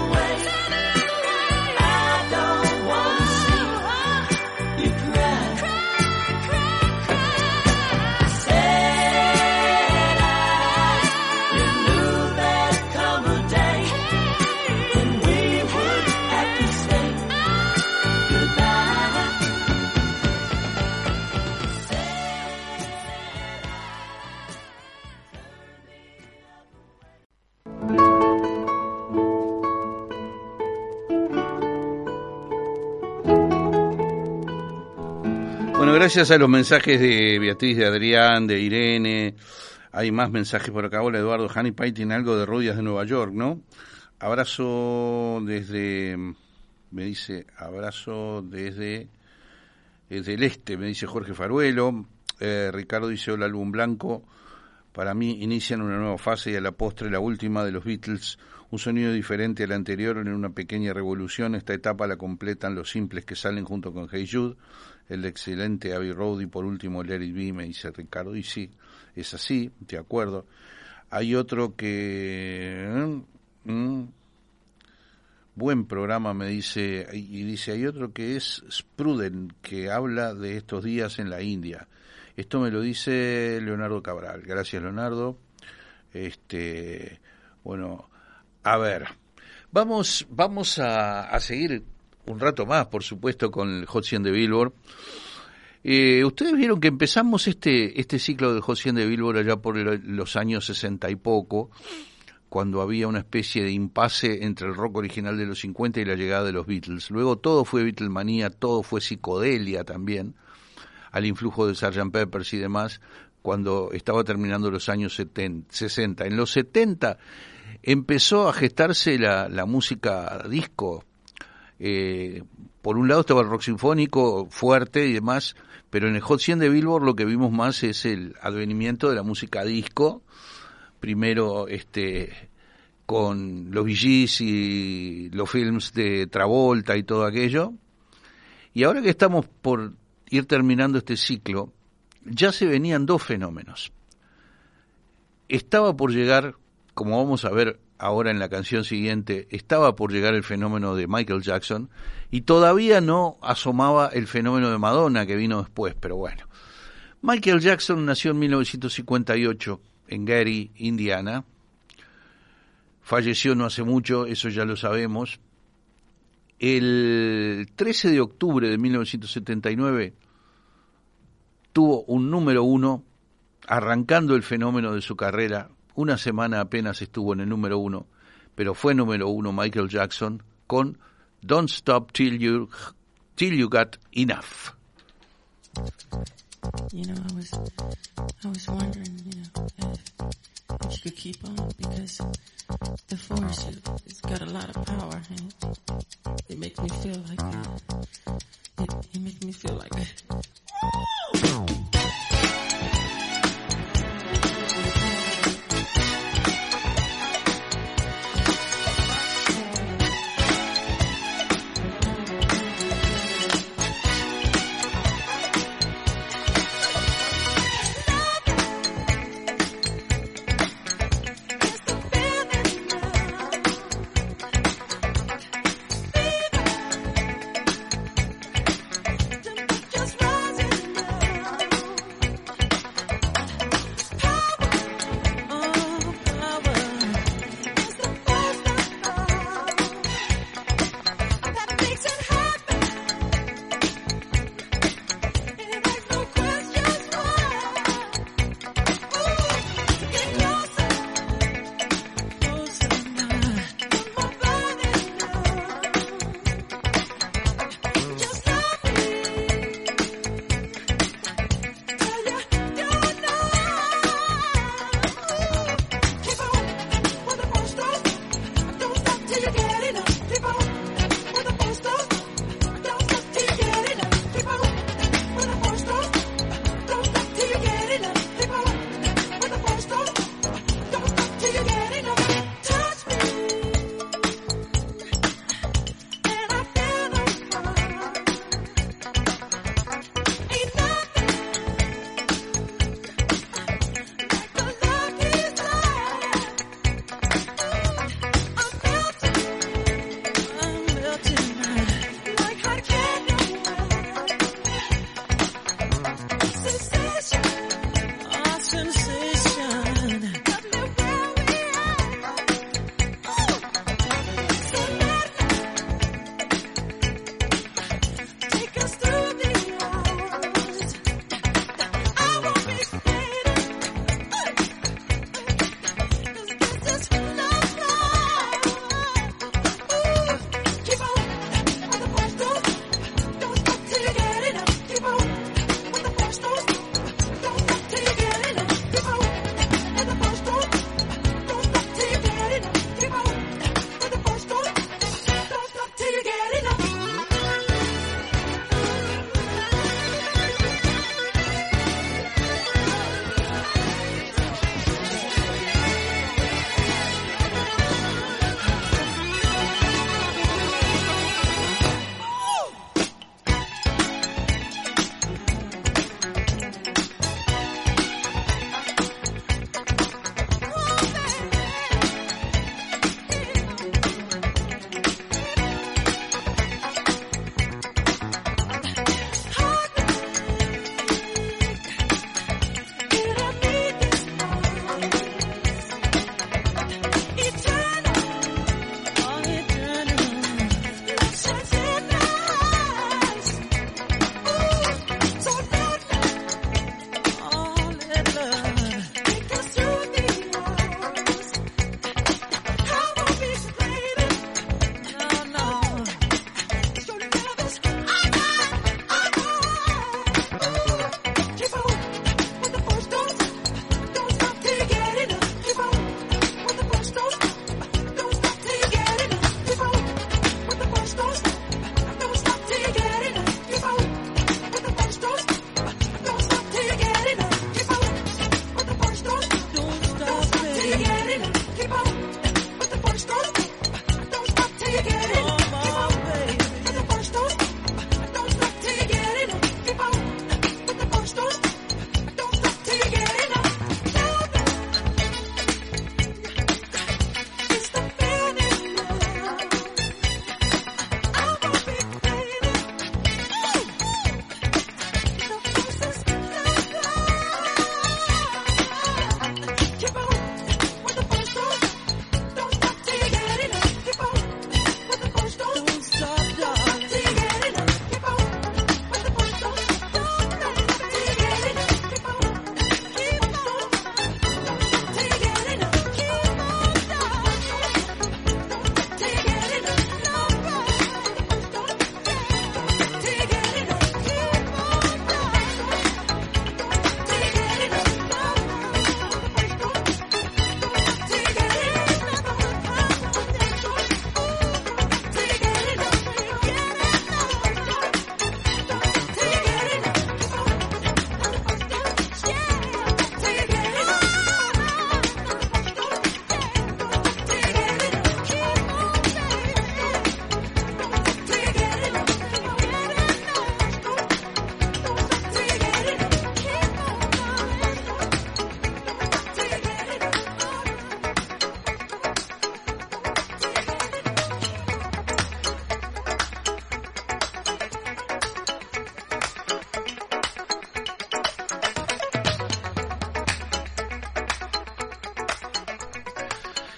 [SPEAKER 5] cry.
[SPEAKER 2] Bueno, gracias a los mensajes de Beatriz, de Adrián, de Irene, hay más mensajes por acá. Hola Eduardo, Honey Pie tiene algo de Rudias de Nueva York, ¿no? Abrazo desde, me dice, abrazo desde el este, me dice Jorge Faruelo. Ricardo dice, hola, álbum blanco. Para mí inician una nueva fase y a la postre la última de los Beatles. Un sonido diferente al anterior en una pequeña revolución. Esta etapa la completan los simples que salen junto con Hey Jude, el excelente Abbey Road y por último Let It Be, me dice Ricardo. Y sí, es así, de acuerdo. Hay otro que... buen programa, me dice, y dice, hay otro que es Spruden, que habla de estos días en la India. Esto me lo dice Leonardo Cabral. Gracias, Leonardo. Bueno, a ver, vamos a seguir un rato más, por supuesto, con el Hot 100 de Billboard. Ustedes vieron que empezamos este ciclo del Hot 100 de Billboard allá por los años 60 y poco, cuando había una especie de impasse entre el rock original de los 50 y la llegada de los Beatles. Luego todo fue Beatlemanía, todo fue psicodelia también, al influjo de Sgt. Peppers y demás, cuando estaba terminando los años 60. En los 70 empezó a gestarse la música disco. Por un lado estaba el rock sinfónico fuerte y demás, pero en el Hot 100 de Billboard lo que vimos más es el advenimiento de la música disco, primero con los Bee Gees y los films de Travolta y todo aquello, y ahora que estamos por ir terminando este ciclo, ya se venían dos fenómenos. Estaba por llegar, como vamos a ver ahora en la canción siguiente, estaba por llegar el fenómeno de Michael Jackson y todavía no asomaba el fenómeno de Madonna que vino después, pero bueno. Michael Jackson nació en 1958 en Gary, Indiana. Falleció no hace mucho, eso ya lo sabemos. El 13 de octubre de 1979 tuvo un número 1, arrancando el fenómeno de su carrera. Una semana apenas estuvo en el número 1, pero fue número 1 Michael Jackson con Don't Stop Till You Got Enough.
[SPEAKER 5] You know, I was wondering, if you could keep on, because the force, it's got a lot of power, and it makes me feel like, it makes me feel like,
[SPEAKER 6] Just rising now.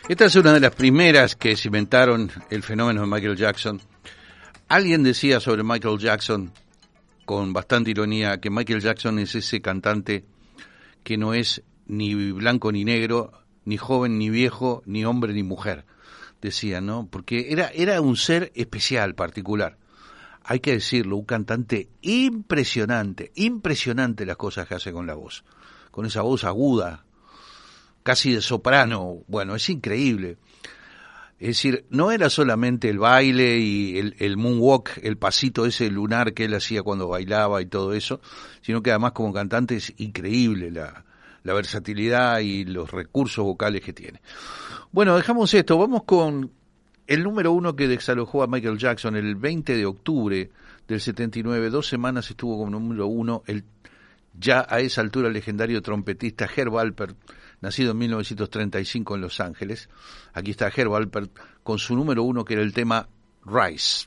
[SPEAKER 2] Esta es una de las primeras que cimentaron el fenómeno de Michael Jackson. Alguien decía sobre Michael Jackson, con bastante ironía, que Michael Jackson es ese cantante que no es ni blanco ni negro, ni joven ni viejo, ni hombre ni mujer, decía, ¿no? Porque era un ser especial, particular. Hay que decirlo, un cantante impresionante las cosas que hace con la voz. Con esa voz aguda, casi de soprano, bueno, es increíble. Es decir, no era solamente el baile y el moonwalk, el pasito ese lunar que él hacía cuando bailaba y todo eso, sino que además como cantante es increíble la versatilidad y los recursos vocales que tiene. Bueno, dejamos esto, vamos con el número 1 que desalojó a Michael Jackson el 20 de octubre del 79, 2 semanas estuvo como número 1 el ya a esa altura legendario trompetista Herb Alpert, nacido en 1935 en Los Ángeles. Aquí está Herb Alpert con su número 1 que era el tema Rise.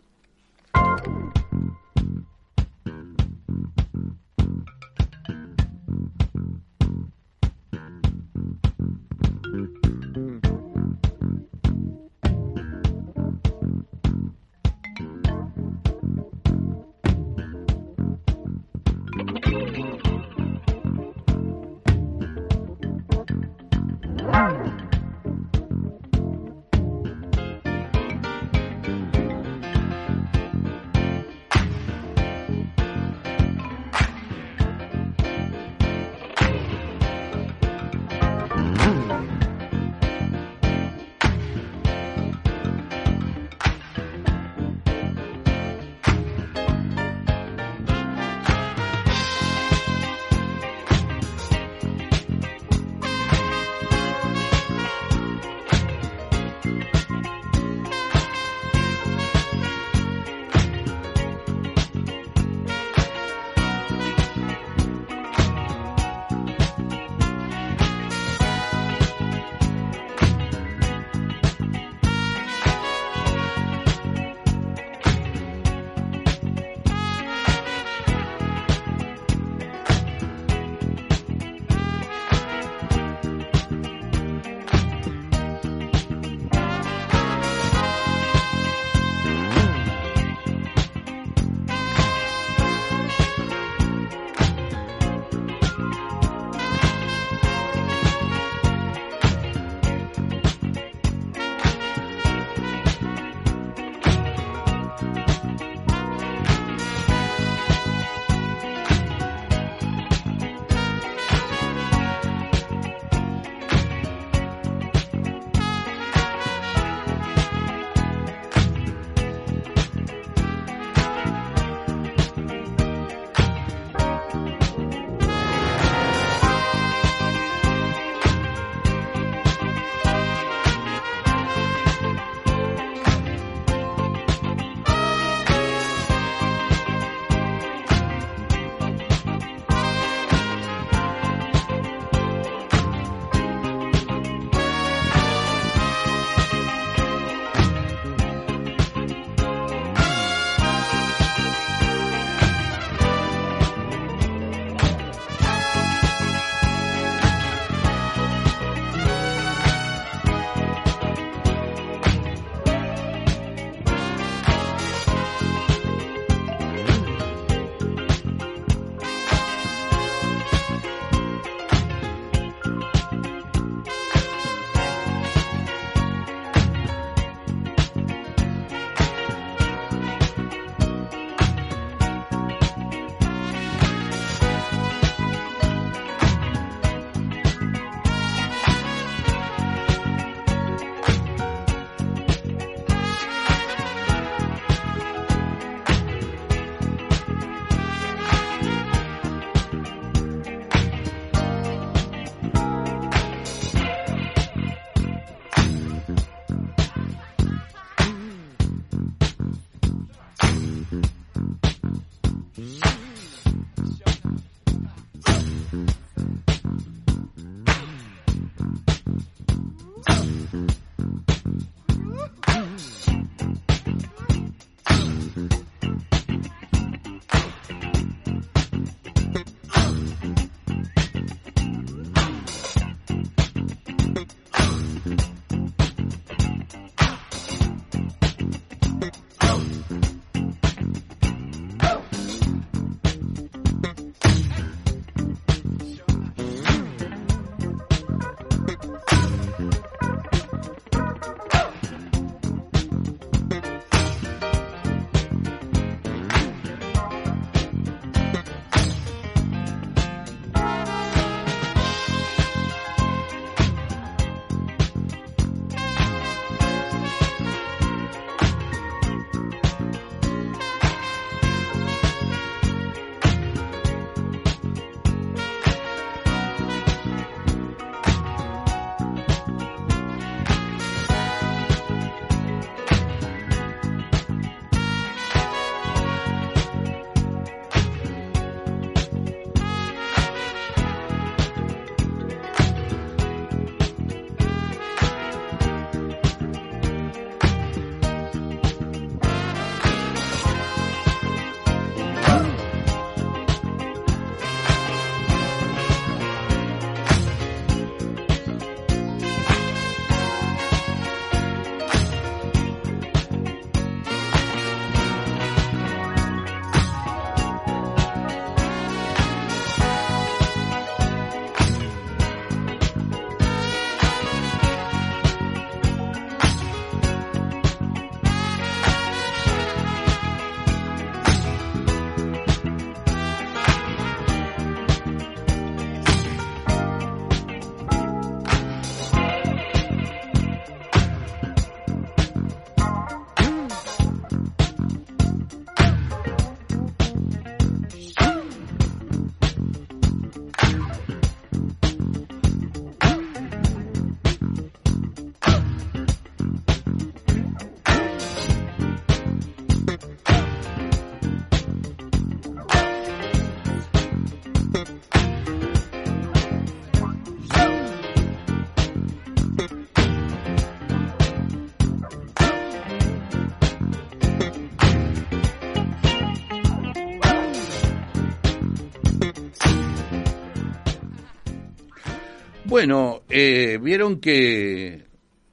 [SPEAKER 2] Bueno, vieron que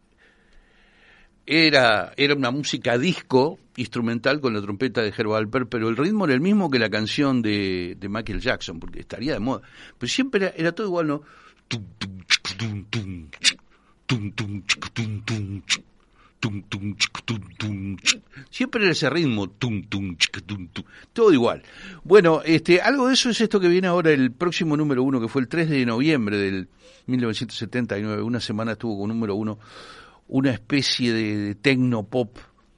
[SPEAKER 2] era una música disco, instrumental con la trompeta de Herb Alpert, pero el ritmo era el mismo que la canción de Michael Jackson, porque estaría de moda. Pero siempre era todo igual, ¿no? Siempre era ese ritmo, todo igual. Bueno, algo de eso es esto que viene ahora, el próximo número 1, que fue el 3 de noviembre del 1979. Una semana estuvo con número 1, una especie de tecno-pop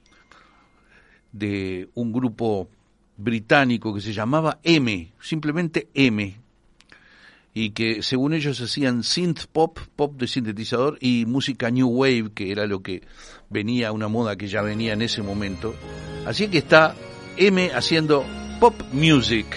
[SPEAKER 2] de un grupo británico que se llamaba M, simplemente M, y que según ellos hacían synth pop, pop de sintetizador, y música new wave, que era lo que venía, una moda que ya venía en ese momento. Así que está M haciendo pop music.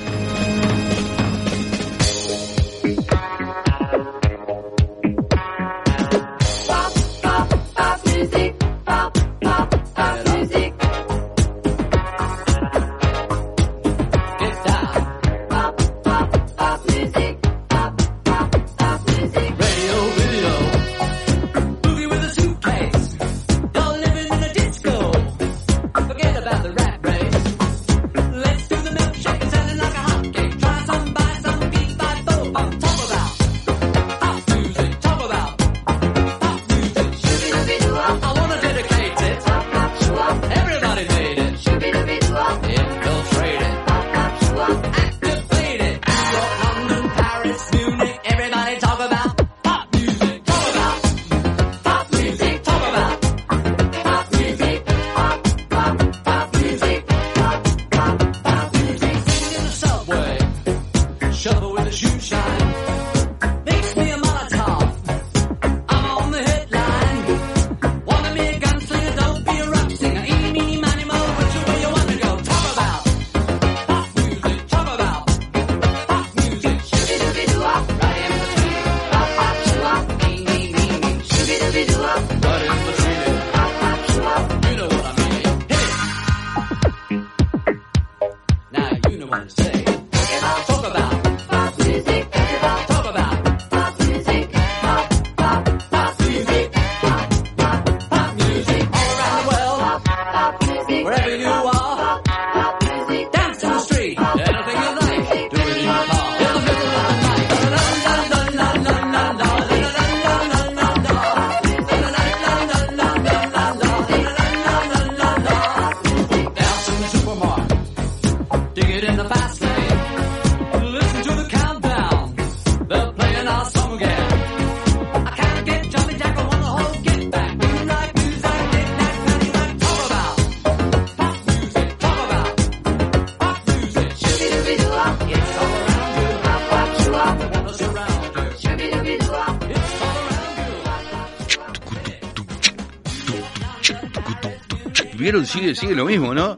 [SPEAKER 2] ¿Vieron? Sigue lo mismo, ¿no?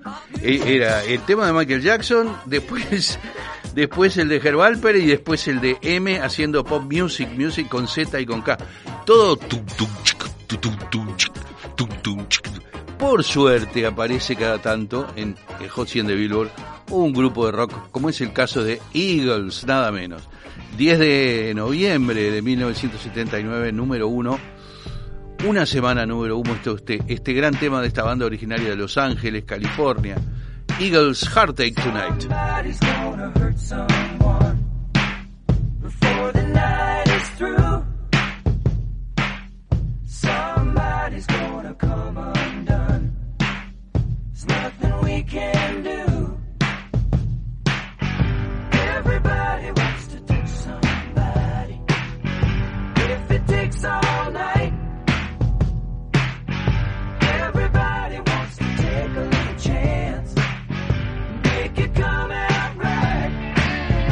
[SPEAKER 2] Era el tema de Michael Jackson, después el de Herb Alpert y después el de M haciendo pop music con Z y con K. Todo por suerte aparece cada tanto en el Hot 100 de Billboard un grupo de rock, como es el caso de Eagles, nada menos. 10 de noviembre de 1979, número 1. Una semana número 1, este gran tema de esta banda originaria de Los Ángeles, California. Eagles, Heartache Tonight.
[SPEAKER 6] Somebody's gonna hurt someone before the night is through. Somebody's gonna come undone. There's nothing we can do. Everybody wants to touch somebody. If it takes all night. Everybody wants to take a little chance. Make it come out right.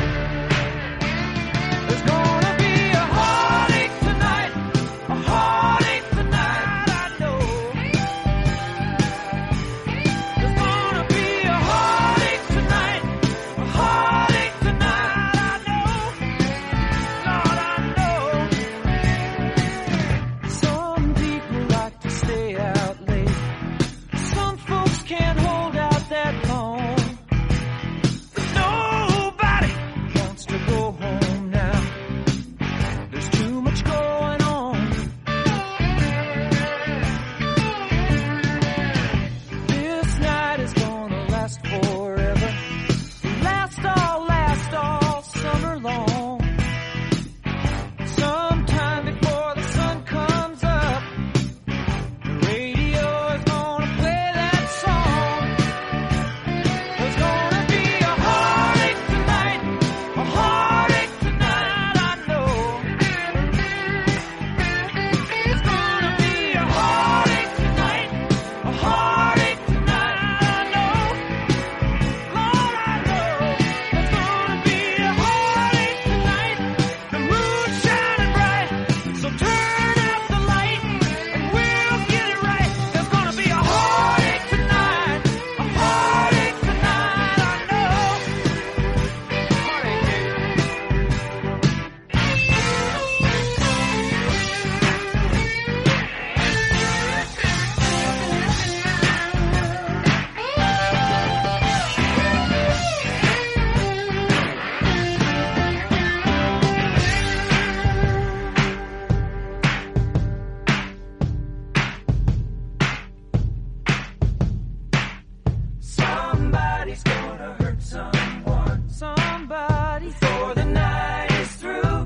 [SPEAKER 6] everybody before the night is through.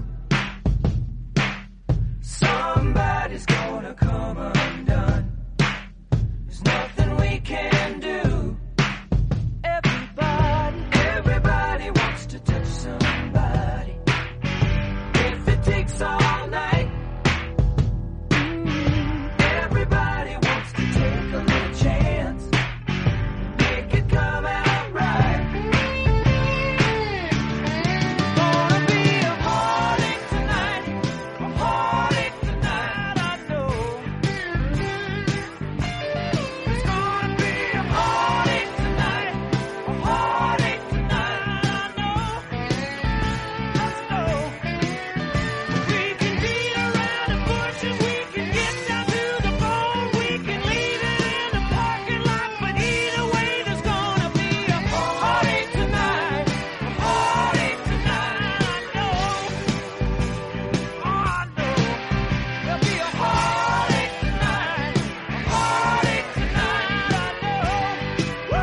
[SPEAKER 6] Somebody's gonna come undone. There's nothing we can do. Everybody wants to touch somebody. If it takes all night, everybody wants to take a little chance, make it come out right. Gonna be a heartache tonight, a heartache tonight, I know. It's gonna be a heartache tonight, a heartache tonight, I know. Let's go. We can beat around the bushes, we can get down to the bone, we can leave it in the parking lot, but either way there's gonna be a heartache tonight, a heartache tonight, I know. Oh, I know. There'll be a heartache tonight, a heartache tonight, I know. Woo!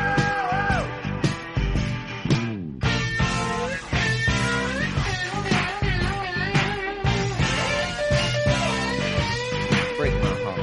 [SPEAKER 7] Break my heart.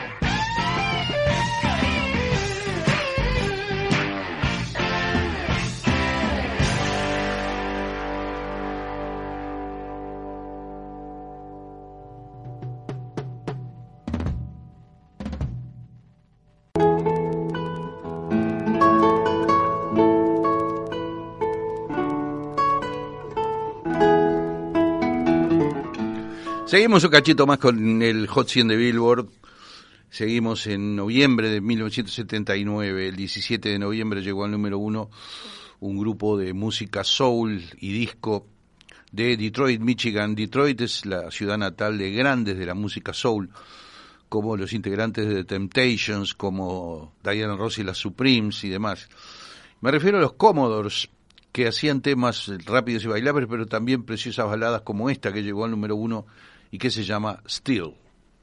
[SPEAKER 2] Seguimos un cachito más con el Hot 100 de Billboard. Seguimos en noviembre de 1979. El 17 de noviembre llegó al número 1 un grupo de música soul y disco de Detroit, Michigan. Detroit es la ciudad natal de grandes de la música soul, como los integrantes de The Temptations, como Diana Ross y las Supremes y demás. Me refiero a los Commodores, que hacían temas rápidos y bailables, pero también preciosas baladas como esta que llegó al número 1 y que se llama Still.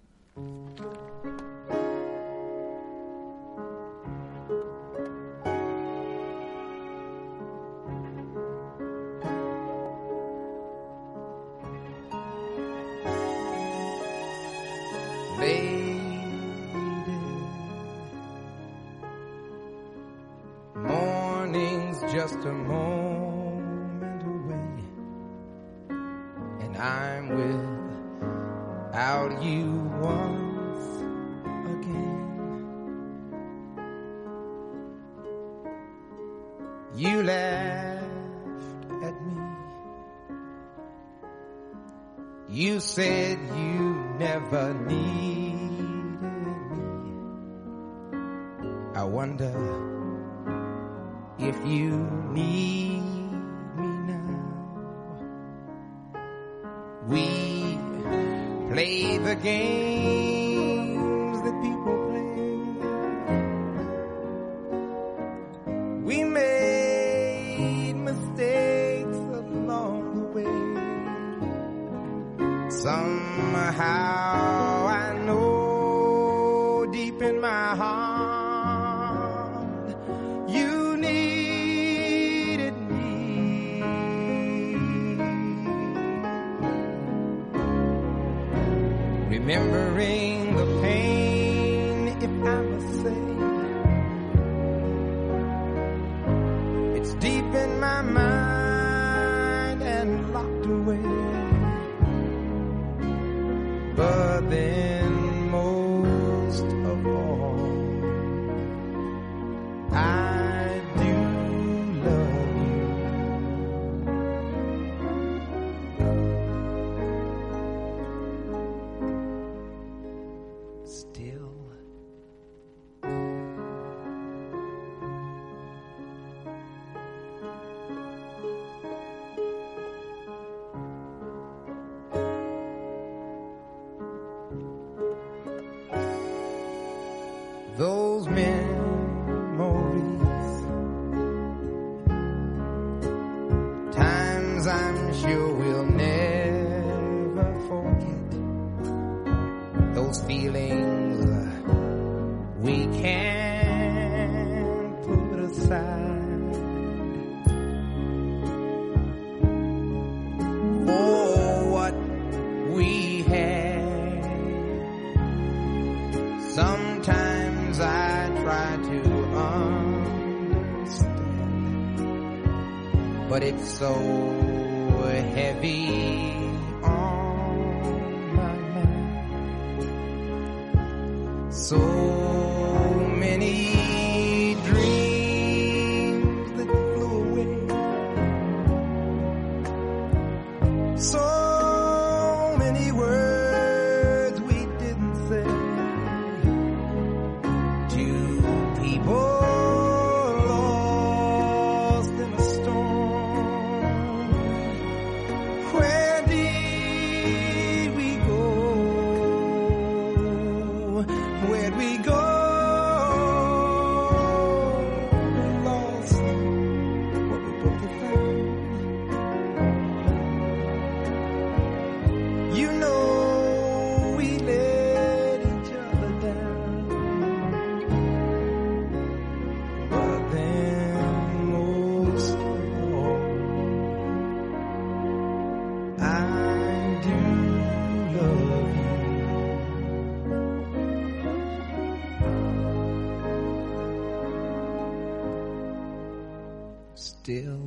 [SPEAKER 7] Morning's just a moment away, and I'm without you once again. You laughed at me. You said you never needed me. I wonder if you need me now. We play the games that people play. We made mistakes along the way. Somehow I know deep in my heart you needed me. Remembering the pain, if I must say, it's deep in my mind and locked away. But then most of all, I do love you. Still. Those memories, times I'm sure we'll never forget. Those feelings we can't put aside. but it's so heavy on my mind. So many dreams that flew away, so many words we didn't say to people lost in a storm. Where did we go? Where'd we go? We lost what we both had found. You know we let each other down, but then most of all, I do love you. Still.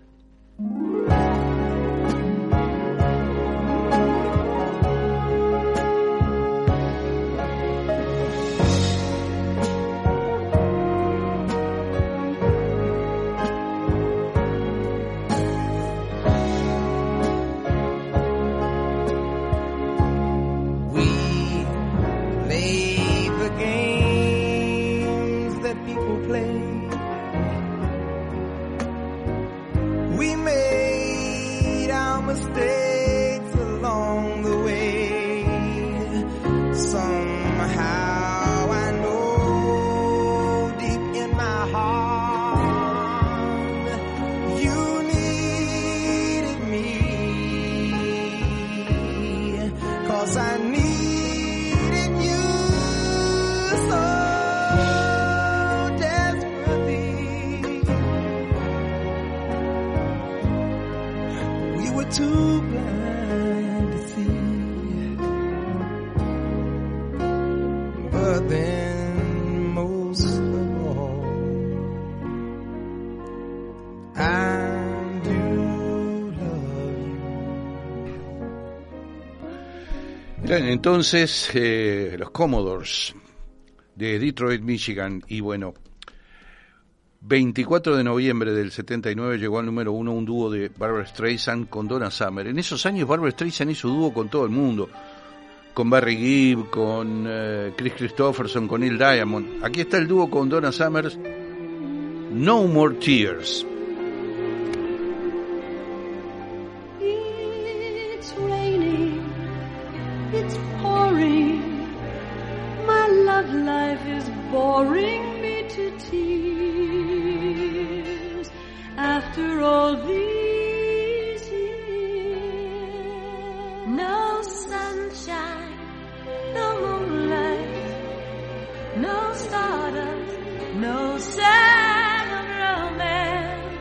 [SPEAKER 7] We played the games that people play. We made our mistakes along the way. Somehow I know deep in my heart you needed me, 'cause I needed you so desperately. We were too blind to see, but then most of all, I do love you.
[SPEAKER 2] Eran entonces los Commodores de Detroit, Michigan, y bueno, 24 de noviembre del 79 llegó al número 1 un dúo de Barbra Streisand con Donna Summer. En esos años Barbra Streisand hizo dúo con todo el mundo, con Barry Gibb, con Chris Christopherson, con Neil Diamond. Aquí está el dúo con Donna Summer, No More Tears.
[SPEAKER 8] It's raining, it's pouring, my love life is boring me to tears. After all these years, no sunshine, no moonlight, no stardust, no sign of romance.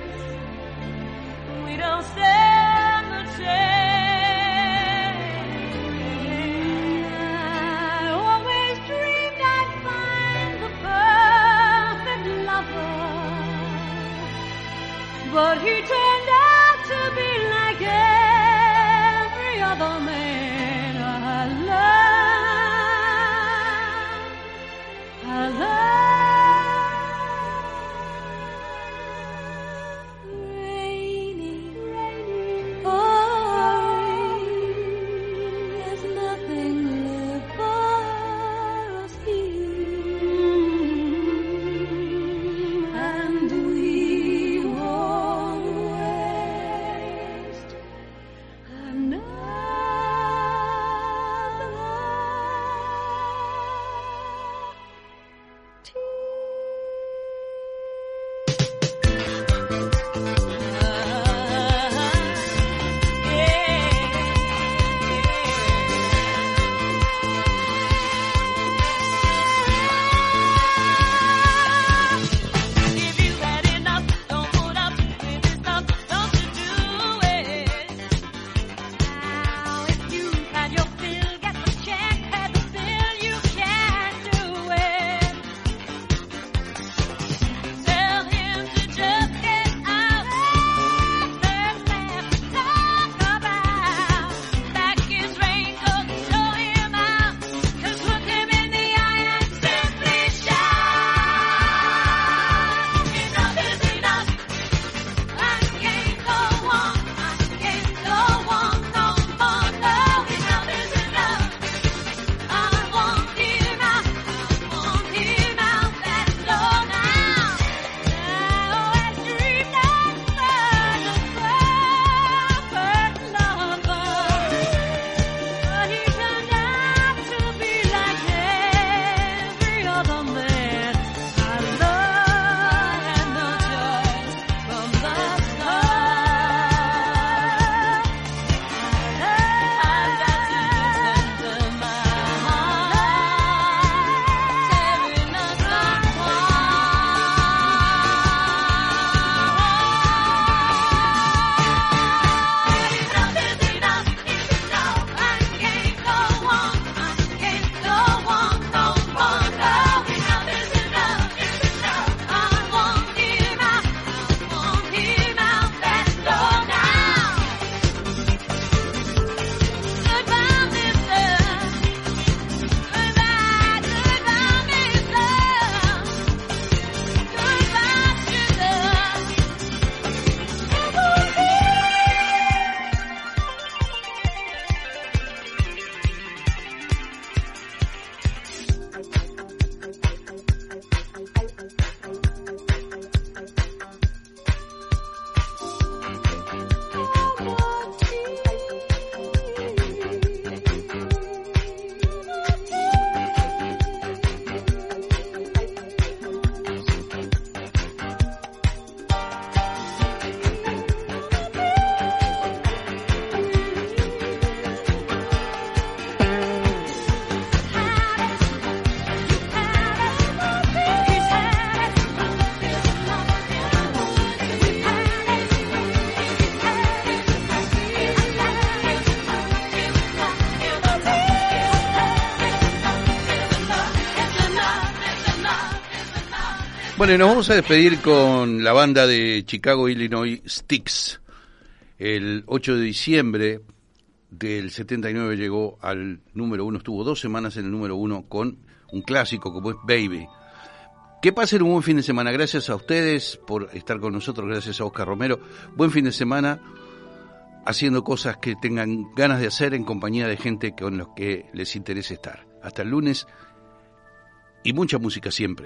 [SPEAKER 2] Bueno, y nos vamos a despedir con la banda de Chicago, Illinois, Styx. El 8 de diciembre del 79 llegó al número 1, estuvo 2 semanas en el número 1 con un clásico como es Baby. Que pasen un buen fin de semana. Gracias a ustedes por estar con nosotros, gracias a Oscar Romero. Buen fin de semana haciendo cosas que tengan ganas de hacer en compañía de gente con los que les interese estar. Hasta el lunes y mucha música siempre.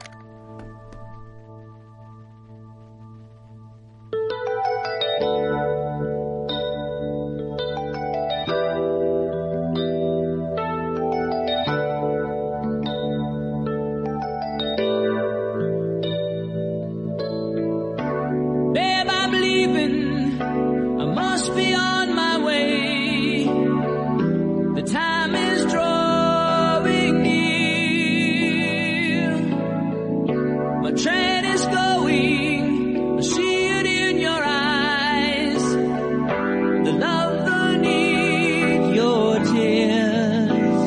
[SPEAKER 3] Babe, I'm leaving. I must be on my way. The time is drawing near. My train is going. I see it in your eyes. The love, the need, your tears.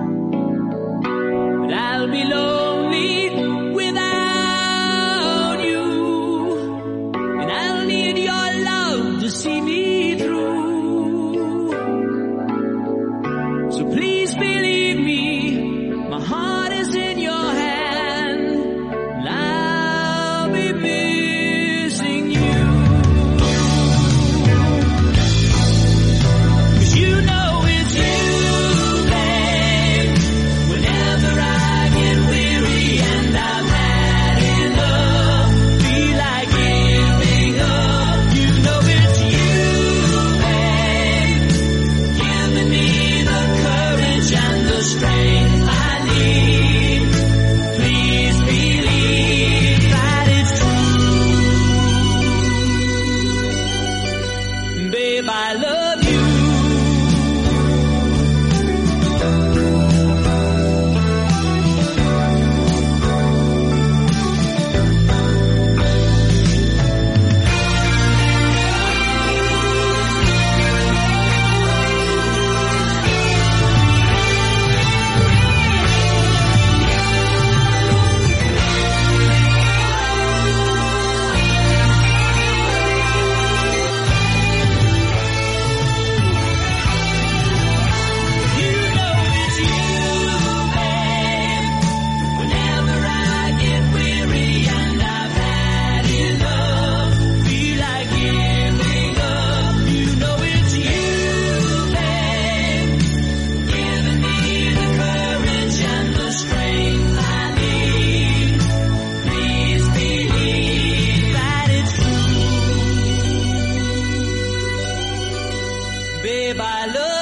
[SPEAKER 3] But I'll be lonely without you. And I'll need your love to see me through. So please believe me, my heart is in your hand, and I'll be missing you. 'Cause you know it's you, babe. Whenever I get weary and I've had enough, feel like giving up. You know it's you, babe. Giving me the courage and the strength I need. Please believe that it's true. Babe, I love you. You know it's you, babe. Whenever I get weary and I've had enough, feel like giving up. You know it's you, babe. Giving me the courage and the strength I need. Please believe that it's true. Babe, I love